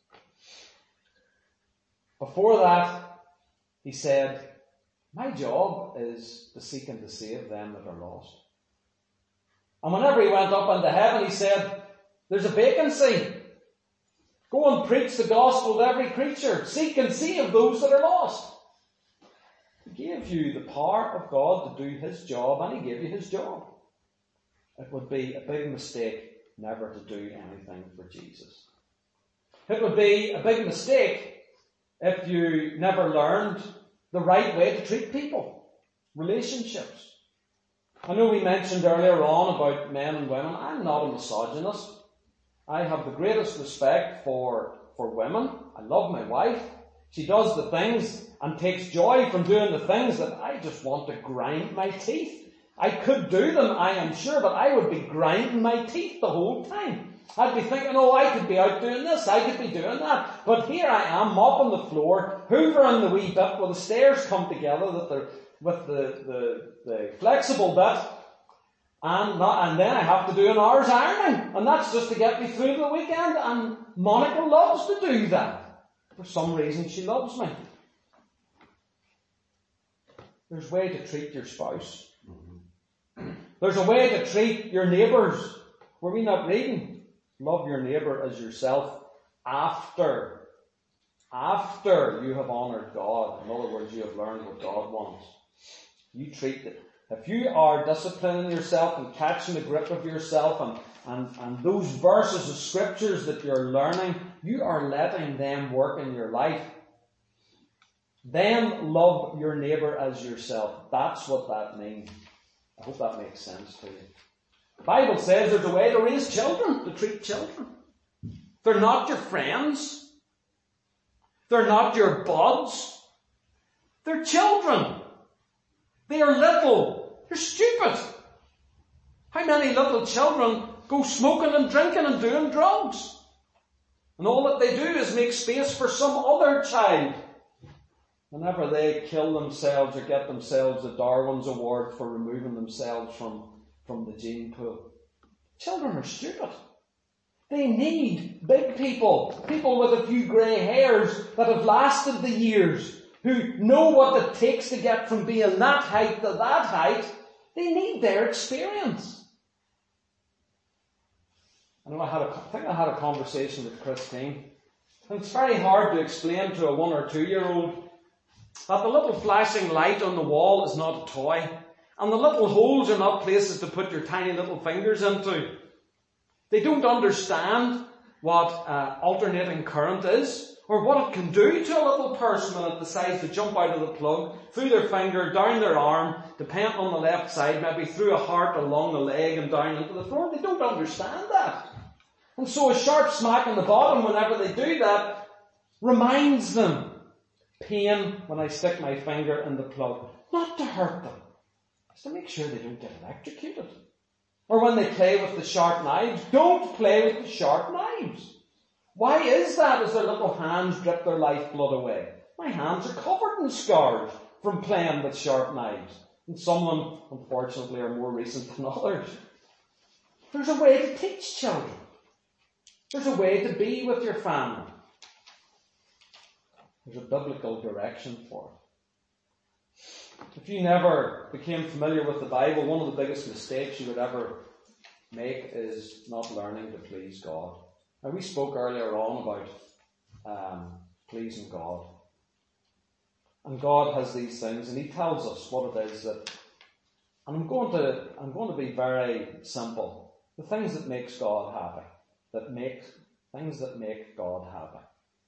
before that, He said, my job is to seek and to save them that are lost. And whenever He went up into heaven, He said, there's a vacancy. Go and preach the gospel to every creature. Seek and save those that are lost. He gave you the power of God to do His job, and He gave you His job. It would be a big mistake never to do anything for Jesus. It would be a big mistake if you never learned the right way to treat people, relationships. I know we mentioned earlier on about men and women. I'm not a misogynist. I have the greatest respect for, for women. I love my wife. She does the things and takes joy from doing the things that I just want to grind my teeth. I could do them, I am sure, but I would be grinding my teeth the whole time. I'd be thinking, oh, I could be out doing this, I could be doing that. But here I am, mopping the floor, hoovering the wee bit where the stairs come together that they're, with the, the, the flexible bit. And, not, and then I have to do an hour's ironing. And that's just to get me through the weekend. And Monica loves to do that. For some reason she loves me. There's a way to treat your spouse. There's a way to treat your neighbours. Were we not reading? Love your neighbour as yourself after, after you have honoured God. In other words, you have learned what God wants. You treat it. If you are disciplining yourself and catching the grip of yourself and, and, and those verses of scriptures that you're learning, you are letting them work in your life. Then love your neighbour as yourself. That's what that means. I hope that makes sense to you. The Bible says there's a way to raise children, to treat children. They're not your friends. They're not your buds. They're children. They are little. They're stupid. How many little children go smoking and drinking and doing drugs? And all that they do is make space for some other child. Whenever they kill themselves or get themselves a Darwin's Award for removing themselves from, from the gene pool. Children are stupid. They need big people. People with a few grey hairs that have lasted the years. Who know what it takes to get from being that height to that height. They need their experience. I know I had a, I think I had a conversation with Christine. And it's very hard to explain to a one or two year old that the little flashing light on the wall is not a toy. And the little holes are not places to put your tiny little fingers into. They don't understand what uh, alternating current is, or what it can do to a little person when it decides to jump out of the plug, through their finger, down their arm, depending on the left side, maybe through a heart along the leg and down into the floor. They don't understand that. And so a sharp smack on the bottom whenever they do that reminds them, pain when I stick my finger in the plug. Not to hurt them, is to make sure they don't get electrocuted. Or when they play with the sharp knives, don't play with the sharp knives. Why is that as their little hands drip their lifeblood away? My hands are covered in scars from playing with sharp knives. And some of them, unfortunately, are more recent than others. There's a way to teach children. There's a way to be with your family. There's a biblical direction for it. If you never became familiar with the Bible, one of the biggest mistakes you would ever make is not learning to please God. Now, we spoke earlier on about um, pleasing God. And God has these things, and He tells us what it is that. And I'm going to I'm going to be very simple. The things that makes God happy, that make things that make God happy.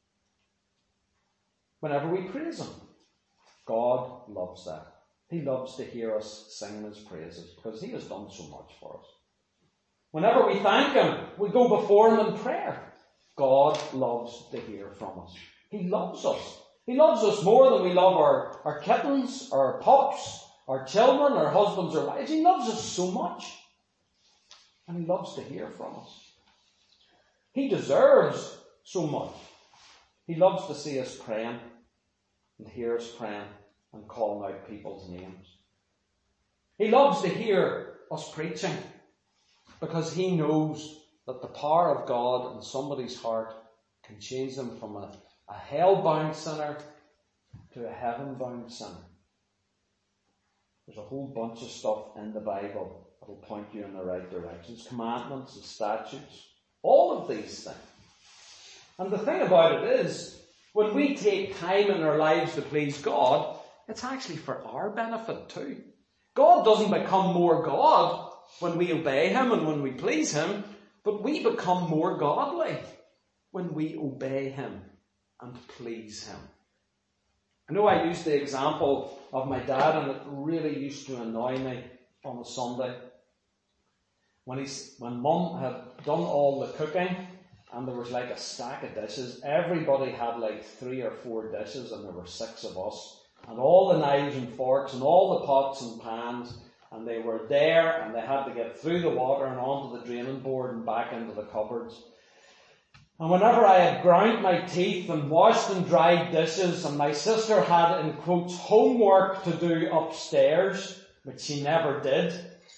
Whenever we praise Him, God loves that. He loves to hear us sing His praises because He has done so much for us. Whenever we thank Him, we go before Him in prayer. God loves to hear from us. He loves us. He loves us more than we love our, our kittens, our pups, our children, our husbands, our wives. He loves us so much. And He loves to hear from us. He deserves so much. He loves to see us praying and hear us praying and calling out people's names. He loves to hear us preaching because He knows that the power of God in somebody's heart can change them from a A hell-bound sinner to a heaven-bound sinner. There's a whole bunch of stuff in the Bible that will point you in the right directions. Commandments and statutes. All of these things. And the thing about it is, when we take time in our lives to please God, it's actually for our benefit too. God doesn't become more God when we obey Him and when we please Him, but we become more godly when we obey Him and please Him. I know I used the example of my dad, and it really used to annoy me on a Sunday. When he's, when Mum had done all the cooking, and there was like a stack of dishes, everybody had like three or four dishes, and there were six of us, and all the knives and forks, and all the pots and pans, and they were there, and they had to get through the water and onto the draining board and back into the cupboards. And whenever I had ground my teeth and washed and dried dishes, and my sister had, in quotes, homework to do upstairs, which she never did,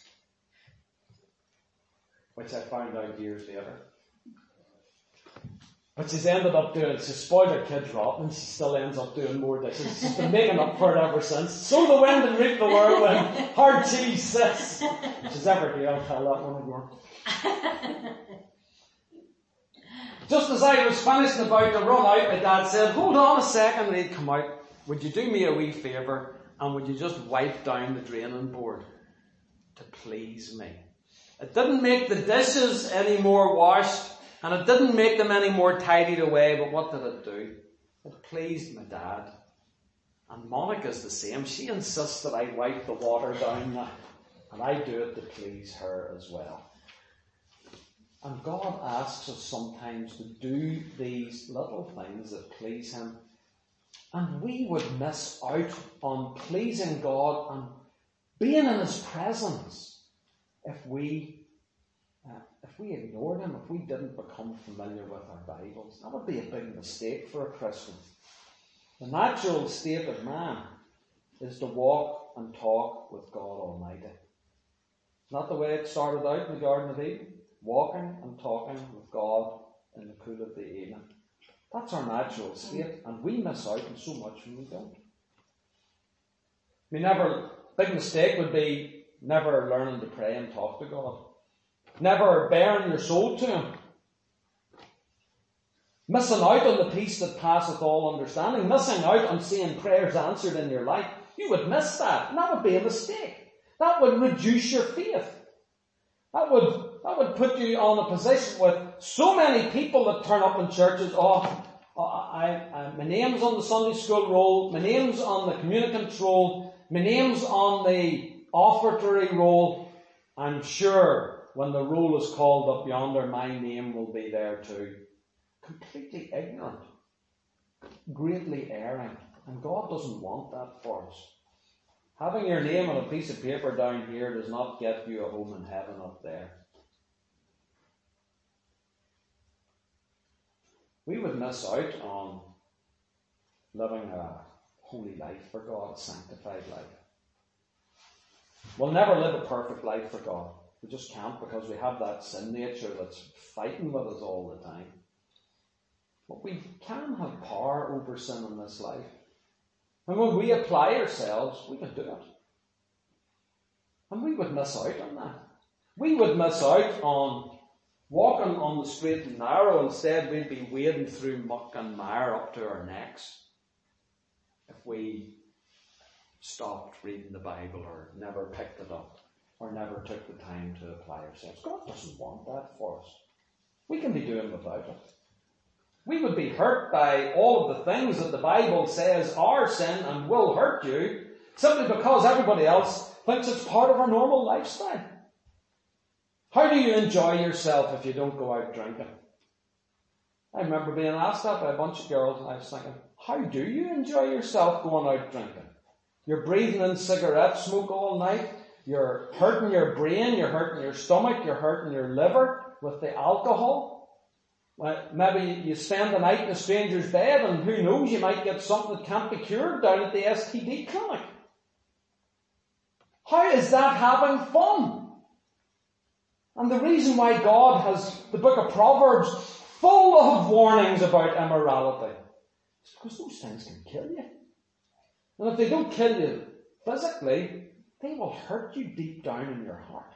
which I found out years later. But she's ended up doing, she spoiled her kids rotten, and she still ends up doing more dishes. She's been making up for it ever since. Sow the wind and reap the whirlwind. Hard cheese, sis. If she's ever here, I'll tell that one again. Just as I was finishing about to run out, my dad said, hold on a second, and he'd come out. Would you do me a wee favour, and would you just wipe down the draining board to please me? It didn't make the dishes any more washed, and it didn't make them any more tidied away, but what did it do? It pleased my dad. And Monica's the same. She insists that I wipe the water down now, and I do it to please her as well. And God asks us sometimes to do these little things that please Him. And we would miss out on pleasing God and being in His presence if we uh, if we ignored Him, if we didn't become familiar with our Bibles. That would be a big mistake for a Christian. The natural state of man is to walk and talk with God Almighty. Not the way it started out in the Garden of Eden. Walking and talking with God in the cool of the evening. That's our natural state, and we miss out on so much when we don't. We never, big mistake would be never learning to pray and talk to God. Never bearing your soul to Him. Missing out on the peace that passeth all understanding. Missing out on seeing prayers answered in your life. You would miss that, and that would be a mistake. That would reduce your faith. That would That would put you on a position with so many people that turn up in churches. Oh, I, I, my name's on the Sunday school roll. My name's on the communicant roll. My name's on the offertory roll. I'm sure when the roll is called up yonder, my name will be there too. Completely ignorant. Greatly erring. And God doesn't want that for us. Having your name on a piece of paper down here does not get you a home in heaven up there. We would miss out on living a holy life for God, a sanctified life. We'll never live a perfect life for God. We just can't, because we have that sin nature that's fighting with us all the time. But we can have power over sin in this life. And when we apply ourselves, we can do it. And we would miss out on that. We would miss out on walking on the straight and narrow. Instead, we'd be wading through muck and mire up to our necks if we stopped reading the Bible or never picked it up or never took the time to apply ourselves. God doesn't want that for us. We can be doing without it. We would be hurt by all of the things that the Bible says are sin and will hurt you, simply because everybody else thinks it's part of our normal lifestyle. How do you enjoy yourself if you don't go out drinking? I remember being asked that by a bunch of girls, and I was thinking, how do you enjoy yourself going out drinking? You're breathing in cigarette smoke all night. You're hurting your brain. You're hurting your stomach. You're hurting your liver with the alcohol. Well, maybe you spend the night in a stranger's bed, and who knows, you might get something that can't be cured down at the S T D clinic. How is that having fun? And the reason why God has the book of Proverbs full of warnings about immorality is because those things can kill you. And if they don't kill you physically, they will hurt you deep down in your heart.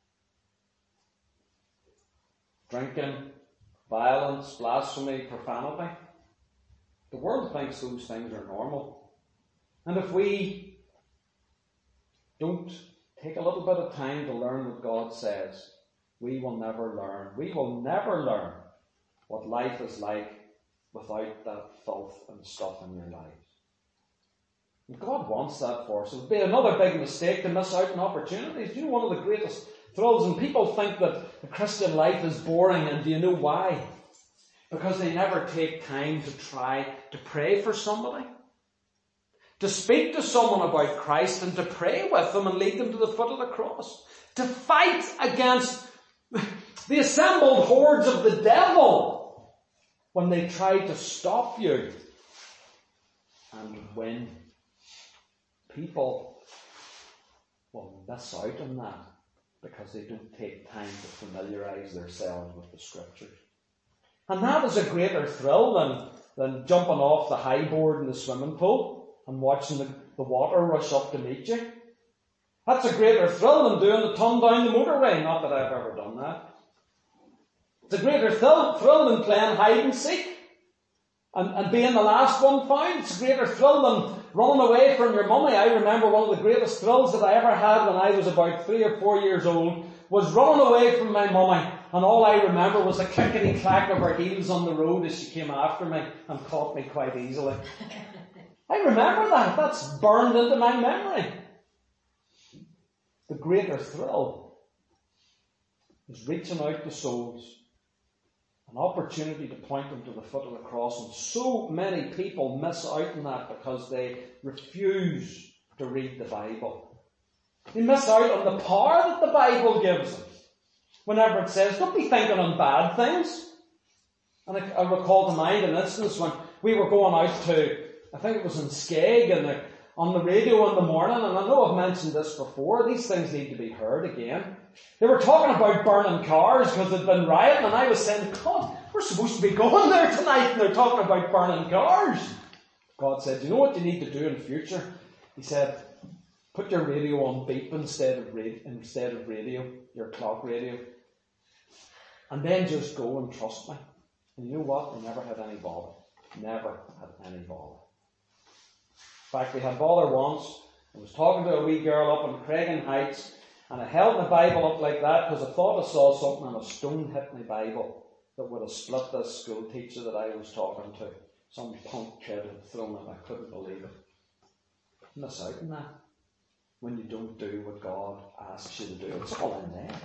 Drinking, violence, blasphemy, profanity. The world thinks those things are normal. And if we don't take a little bit of time to learn what God says, we will never learn. We will never learn what life is like without that filth and stuff in your lives. And God wants that for us. It would be another big mistake to miss out on opportunities. You know, one of the greatest thrills, and people think that the Christian life is boring, and do you know why? Because they never take time to try to pray for somebody, to speak to someone about Christ, and to pray with them and lead them to the foot of the cross, to fight against the assembled hordes of the devil when they try to stop you and win. People will miss out on that because they don't take time to familiarise themselves with the Scriptures. And that is a greater thrill than, than jumping off the high board in the swimming pool and watching the, the water rush up to meet you. That's a greater thrill than doing the ton down the motorway. Not that I've ever done that. It's a greater thrill, thrill than playing hide and seek and, and being the last one found. It's a greater thrill than running away from your mummy. I remember one of the greatest thrills that I ever had when I was about three or four years old was running away from my mummy. And all I remember was the clickety-clack of her heels on the road as she came after me and caught me quite easily. I remember that. That's burned into my memory. The greater thrill is reaching out to souls, an opportunity to point them to the foot of the cross. And so many people miss out on that because they refuse to read the Bible. They miss out on the power that the Bible gives them. Whenever it says, don't be thinking on bad things. And I, I recall to mind an instance when we were going out to, I think it was in Skeg, and the, on the radio in the morning, and I know I've mentioned this before, these things need to be heard again. They were talking about burning cars because there'd been rioting, and I was saying, God, we're supposed to be going there tonight, and they're talking about burning cars. God said, do you know what you need to do in future? He said, put your radio on beep instead of, radio, instead of radio, your clock radio. And then just go and trust me. And you know what? They never had any bother. Never had any bother. In fact, we had bother once. I was talking to a wee girl up in Craigan Heights, and I held my Bible up like that because I thought I saw something, and a stone hit my Bible that would have split this school teacher that I was talking to. Some punk kid had thrown it. I couldn't believe it. Miss out on that when you don't do what God asks you to do. It's all in there.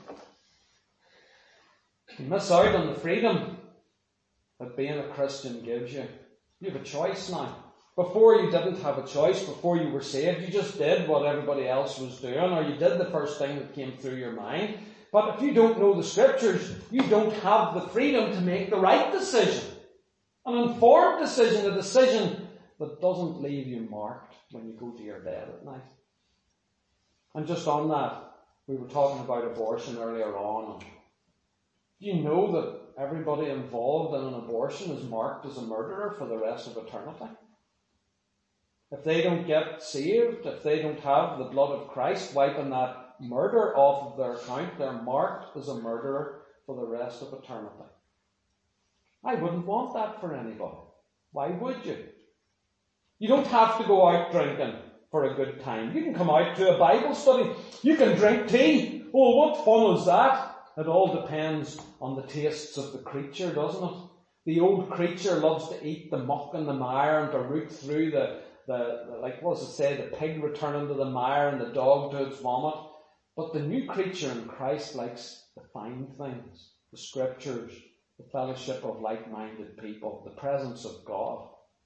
You miss out on the freedom that being a Christian gives you. You have a choice now. Before you didn't have a choice, before you were saved, you just did what everybody else was doing, or you did the first thing that came through your mind. But if you don't know the Scriptures, you don't have the freedom to make the right decision. An informed decision, a decision that doesn't leave you marked when you go to your bed at night. And just on that, we were talking about abortion earlier on. Do you know that everybody involved in an abortion is marked as a murderer for the rest of eternity? If they don't get saved, if they don't have the blood of Christ wiping that murder off of their account, they're marked as a murderer for the rest of eternity. I wouldn't want that for anybody. Why would you? You don't have to go out drinking for a good time. You can come out to a Bible study. You can drink tea. Oh, what fun is that? It all depends on the tastes of the creature, doesn't it? The old creature loves to eat the muck and the mire and to root through the, the, the like what does it say, the pig returning to the mire and the dog to its vomit. But the new creature in Christ likes the fine things, the Scriptures, the fellowship of like-minded people, the presence of God.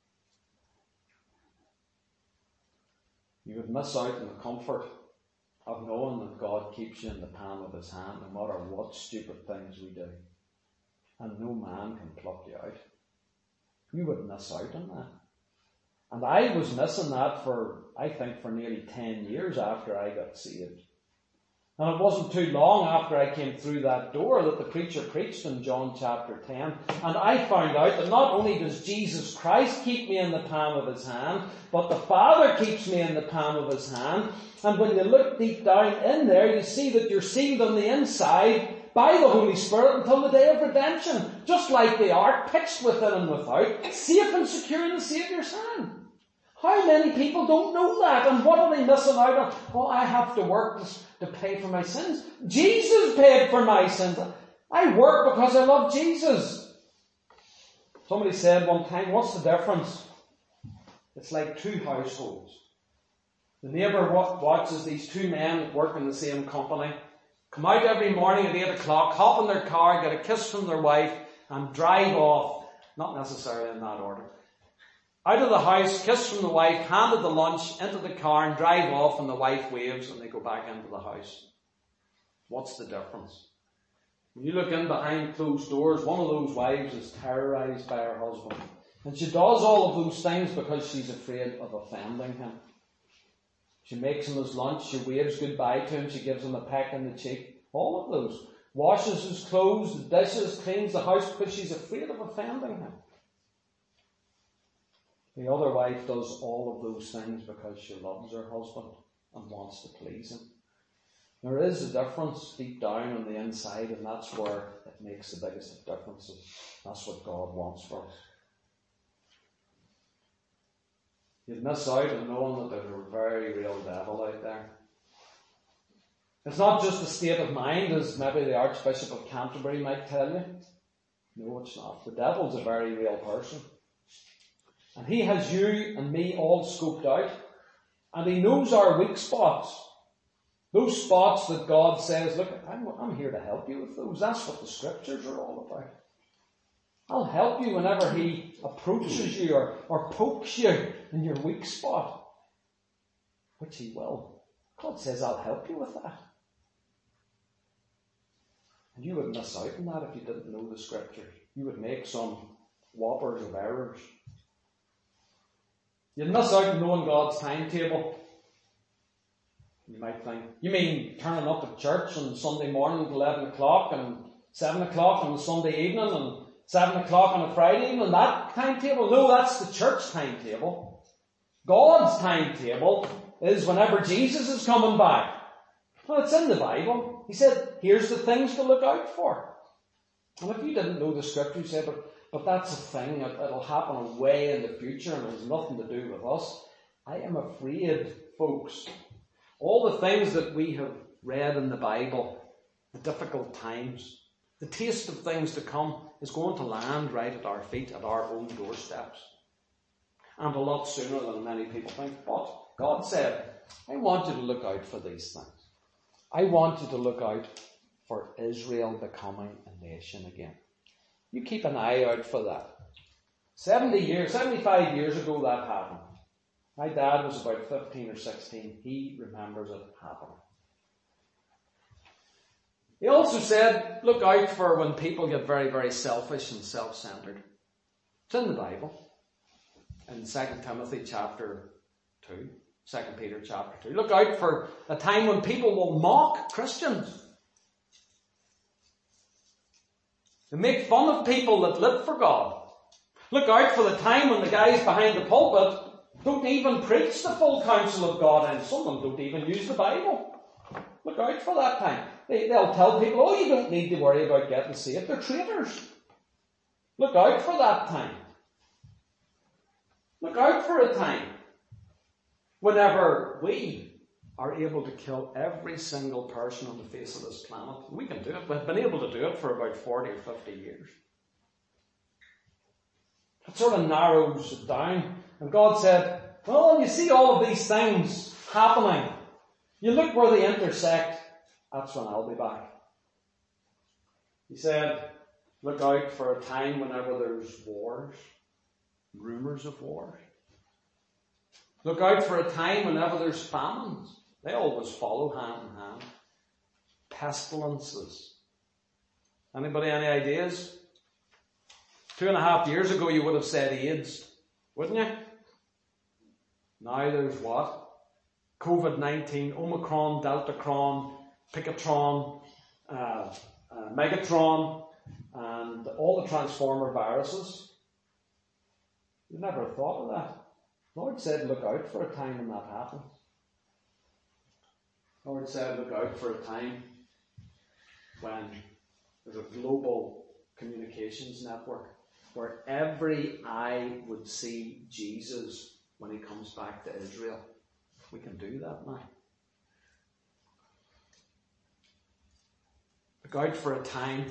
You would miss out on the comfort of knowing that God keeps you in the palm of His hand no matter what stupid things we do. And no man can pluck you out. You would miss out on that. And I was missing that for, I think, for nearly ten years after I got saved. And it wasn't too long after I came through that door that the preacher preached in John chapter ten. And I found out that not only does Jesus Christ keep me in the palm of His hand, but the Father keeps me in the palm of His hand. And when you look deep down in there, you see that you're sealed on the inside by the Holy Spirit until the day of redemption. Just like the ark, pitched within and without, safe and secure in the Saviour's hand. How many people don't know that? And what are they missing out on? Oh, I have to work to, to pay for my sins. Jesus paid for my sins. I work because I love Jesus. Somebody said one time, what's the difference? It's like two households. The neighbour watches these two men that work in the same company come out every morning at eight o'clock, hop in their car, get a kiss from their wife, and drive off. Not necessarily in that order. Out of the house, kiss from the wife, handed the lunch, into the car and drive off, and the wife waves and they go back into the house. What's the difference? When you look in behind closed doors, one of those wives is terrorised by her husband. And she does all of those things because she's afraid of offending him. She makes him his lunch, she waves goodbye to him, she gives him a peck in the cheek. All of those. Washes his clothes, the dishes, cleans the house because she's afraid of offending him. The other wife does all of those things because she loves her husband and wants to please him. There is a difference deep down on the inside, and that's where it makes the biggest of differences. That's what God wants for us. You'd miss out on knowing that there's a very real devil out there. It's not just a state of mind, as maybe the Archbishop of Canterbury might tell you. No, it's not. The devil's a very real person. And he has you and me all scoped out. And he knows our weak spots. Those spots that God says, look, I'm, I'm here to help you with those. That's what the Scriptures are all about. I'll help you whenever he approaches you or, or pokes you in your weak spot. Which he will. God says, I'll help you with that. And you would miss out on that if you didn't know the Scriptures. You would make some whoppers of errors. You'd miss out on knowing God's timetable. You might think, you mean turning up at church on Sunday morning at eleven o'clock and seven o'clock on a Sunday evening and seven o'clock on a Friday evening, that timetable? No, that's the church timetable. God's timetable is whenever Jesus is coming back. Well, it's in the Bible. He said, here's the things to look out for. And if you didn't know the Scripture, you say, but But that's a thing, it, it'll happen way in the future and it has nothing to do with us. I am afraid, folks, all the things that we have read in the Bible, the difficult times, the taste of things to come, is going to land right at our feet, at our own doorsteps. And a lot sooner than many people think. But God said, I want you to look out for these things. I want you to look out for Israel becoming a nation again. You keep an eye out for that. Seventy years, seventy-five years ago that happened. My dad was about fifteen or sixteen. He remembers it happening. He also said, look out for when people get very, very selfish and self-centered. It's in the Bible. In Second Timothy chapter two. Second Peter chapter two. Look out for a time when people will mock Christians. They make fun of people that live for God. Look out for the time when the guys behind the pulpit don't even preach the full counsel of God, and some of them don't even use the Bible. Look out for that time. They, they'll tell people, oh, you don't need to worry about getting saved. They're traitors. Look out for that time. Look out for a time whenever we are able to kill every single person on the face of this planet. We can do it. We've been able to do it for about forty or fifty years. It sort of narrows it down. And God said, well, you see all of these things happening. You look where they intersect. That's when I'll be back. He said, look out for a time whenever there's wars, rumours of wars. Look out for a time whenever there's famines. They always follow hand in hand. Pestilences. Anybody any ideas? Two and a half years ago you would have said AIDS, wouldn't you? Now there's what? COVID nineteen, Omicron, Deltacron, Picatron, uh, uh, Megatron, and all the transformer viruses. You never thought of that. The Lord said, look out for a time when that happens. The Lord said, look out for a time when there's a global communications network where every eye would see Jesus when he comes back to Israel. We can do that now. Look out for a time.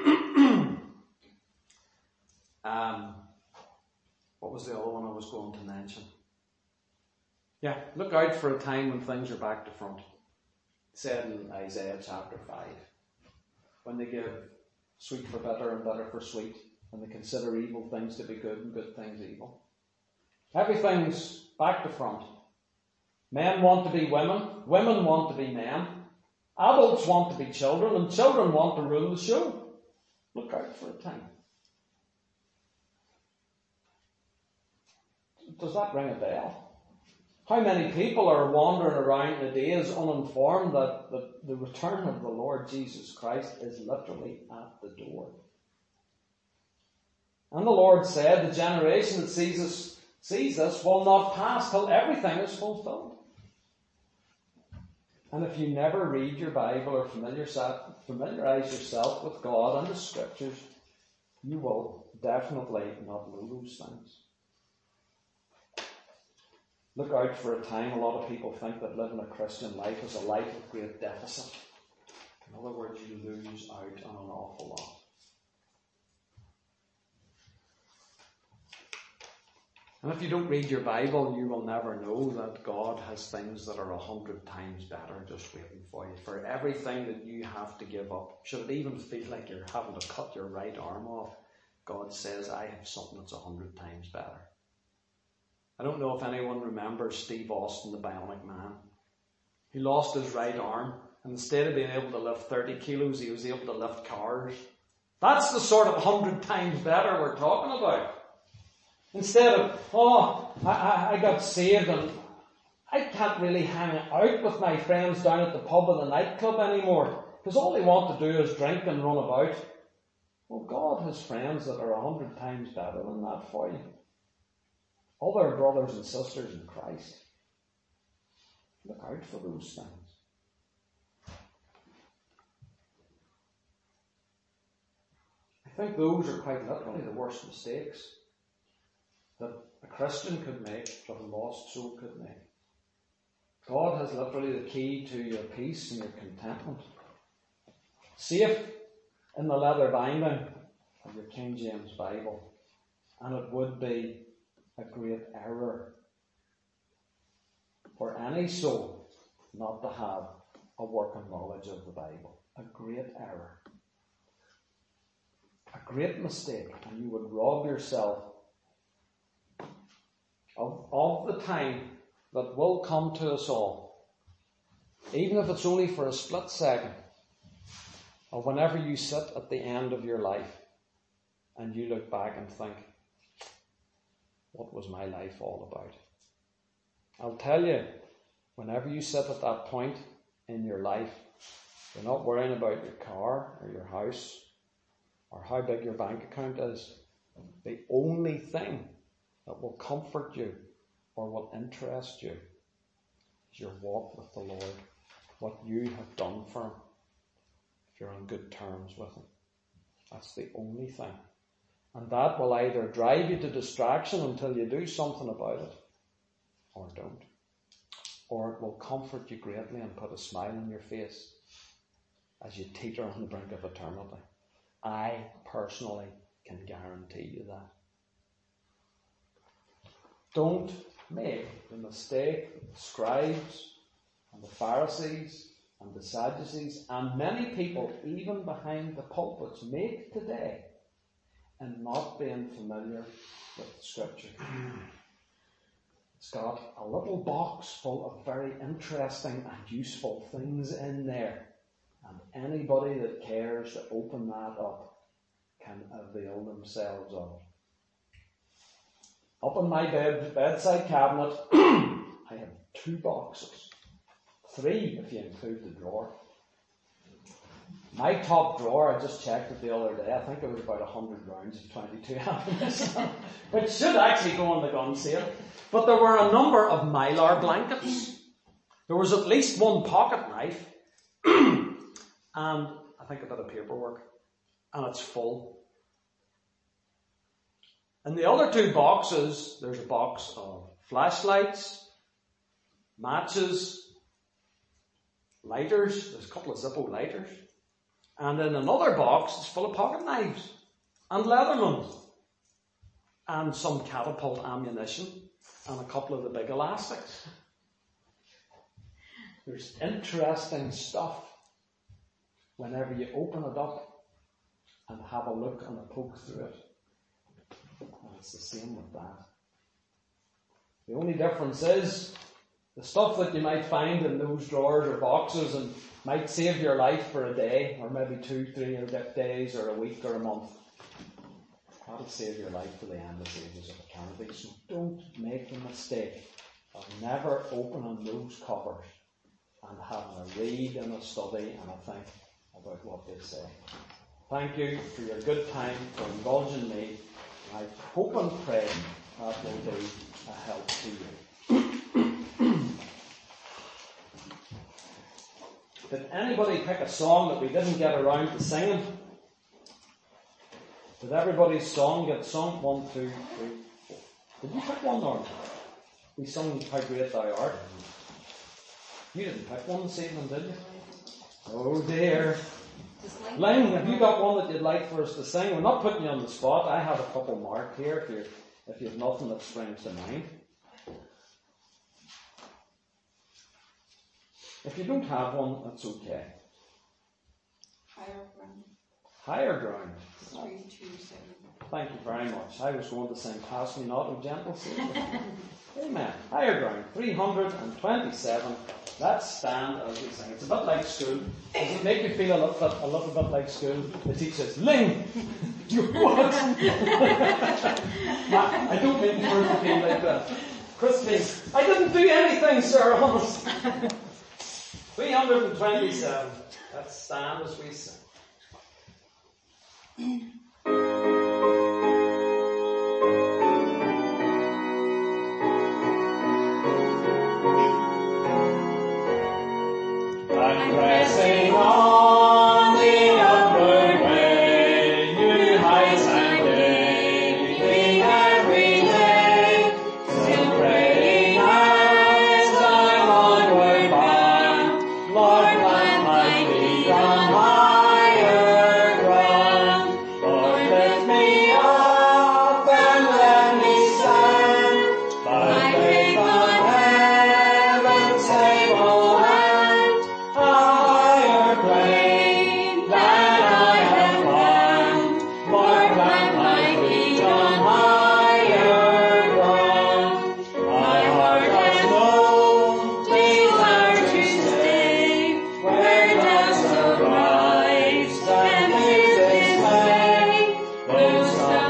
um, what was the other one I was going to mention? Yeah, look out for a time when things are back to front. Said in Isaiah chapter five. When they give sweet for bitter and bitter for sweet, and they consider evil things to be good and good things evil. Everything's back to front. Men want to be women, women want to be men, adults want to be children, and children want to rule the show. Look out for a time. Does that ring a bell? How many people are wandering around nowadays uninformed that the, the return of the Lord Jesus Christ is literally at the door? And the Lord said, the generation that sees us, sees this will not pass till everything is fulfilled. And if you never read your Bible or familiarize yourself with God and the Scriptures, you will definitely not know those things. Look out for a time. A lot of people think that living a Christian life is a life of great deficit. In other words, you lose out on an awful lot. And if you don't read your Bible, you will never know that God has things that are a hundred times better just waiting for you. For everything that you have to give up, should it even feel like you're having to cut your right arm off, God says, I have something that's a hundred times better. I don't know if anyone remembers Steve Austin, the Bionic Man. He lost his right arm, and instead of being able to lift thirty kilos, he was able to lift cars. That's the sort of hundred times better we're talking about. Instead of, oh, I, I, I got saved and I can't really hang out with my friends down at the pub or the nightclub anymore, because all they want to do is drink and run about. Well, God has friends that are a hundred times better than that for you. Other brothers and sisters in Christ. Look out for those things. I think those are quite literally the worst mistakes that a Christian could make, that a lost soul could make. God has literally the key to your peace and your contentment. Safe in the leather binding of your King James Bible. And it would be a great error for any soul not to have a working knowledge of the Bible. A great error. A great mistake, and you would rob yourself of, of the time that will come to us all, even if it's only for a split second, of whenever you sit at the end of your life and you look back and think, what was my life all about? I'll tell you, whenever you sit at that point in your life, you're not worrying about your car or your house or how big your bank account is. The only thing that will comfort you or will interest you is your walk with the Lord, what you have done for Him, if you're on good terms with Him. That's the only thing. And that will either drive you to distraction until you do something about it, or don't. Or it will comfort you greatly and put a smile on your face as you teeter on the brink of eternity. I personally can guarantee you that. Don't make the mistake that the scribes and the Pharisees and the Sadducees and many people, even behind the pulpits, make today in not being familiar with the Scripture. It's got a little box full of very interesting and useful things in there. And anybody that cares to open that up can avail themselves of it. Up in my bed, bedside cabinet, I have two boxes. Three if you include the drawer. My top drawer, I just checked it the other day, I think it was about one hundred rounds of twenty-two happiness, which should actually go on the gun sale. But there were a number of Mylar blankets. There was at least one pocket knife, and I think a bit of paperwork, and it's full. In the other two boxes, there's a box of flashlights, matches, lighters, there's a couple of Zippo lighters. And in another box, it's full of pocket knives and Leathermans and some catapult ammunition and a couple of the big elastics. There's interesting stuff whenever you open it up and have a look and a poke through it. And it's the same with that. The only difference is the stuff that you might find in those drawers or boxes and might save your life for a day, or maybe two, three days, or a week, or a month. That'll save your life for the endless ages of eternity. So don't make the mistake of never opening those covers and having a read and a study and a think about what they say. Thank you for your good time, for indulging me. I hope and pray that will be a help to you. Did anybody pick a song that we didn't get around to singing? Did everybody's song get sung? One, two, three, four. Did you pick one, Norman? We sung How Great Thou Art. You didn't pick one this evening, did you? Oh dear. Ling, have you got one that you'd like for us to sing? We're not putting you on the spot. I have a couple marked here if you if you have nothing that springs to mind. If you don't have one, that's okay. Higher ground. Higher ground. Three, two, seven. Thank you very much. I was going to sing Pass Me Not, O Gentle Savior. Amen. Higher ground. three hundred twenty-seven. Let's stand as we sing. It's a bit like school. Does it make you feel a little bit, a little bit like school? The teacher says, Ling! You what? Nah, I don't mean for it to feel like that. Christine, I didn't do anything, sir, honest. three hundred twenty-seven. Let's stand as we sing. I'm pressing on the upward way, new heights I'm gaining every day, still praying as I onward bound, Lord, plant my feet on higher ground.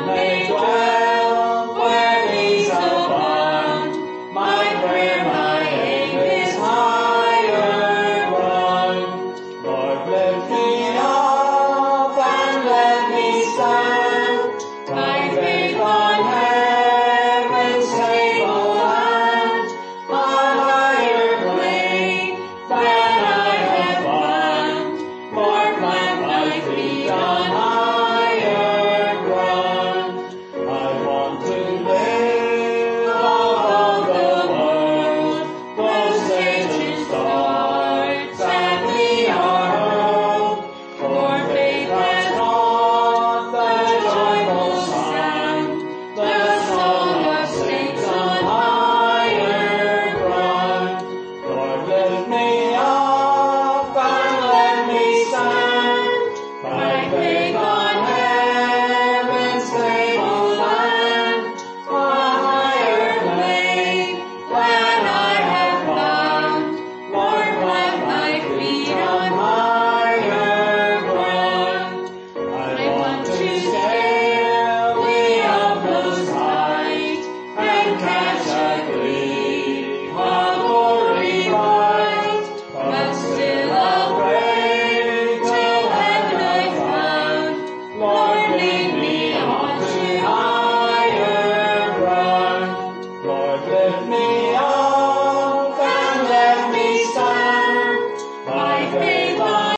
may dwell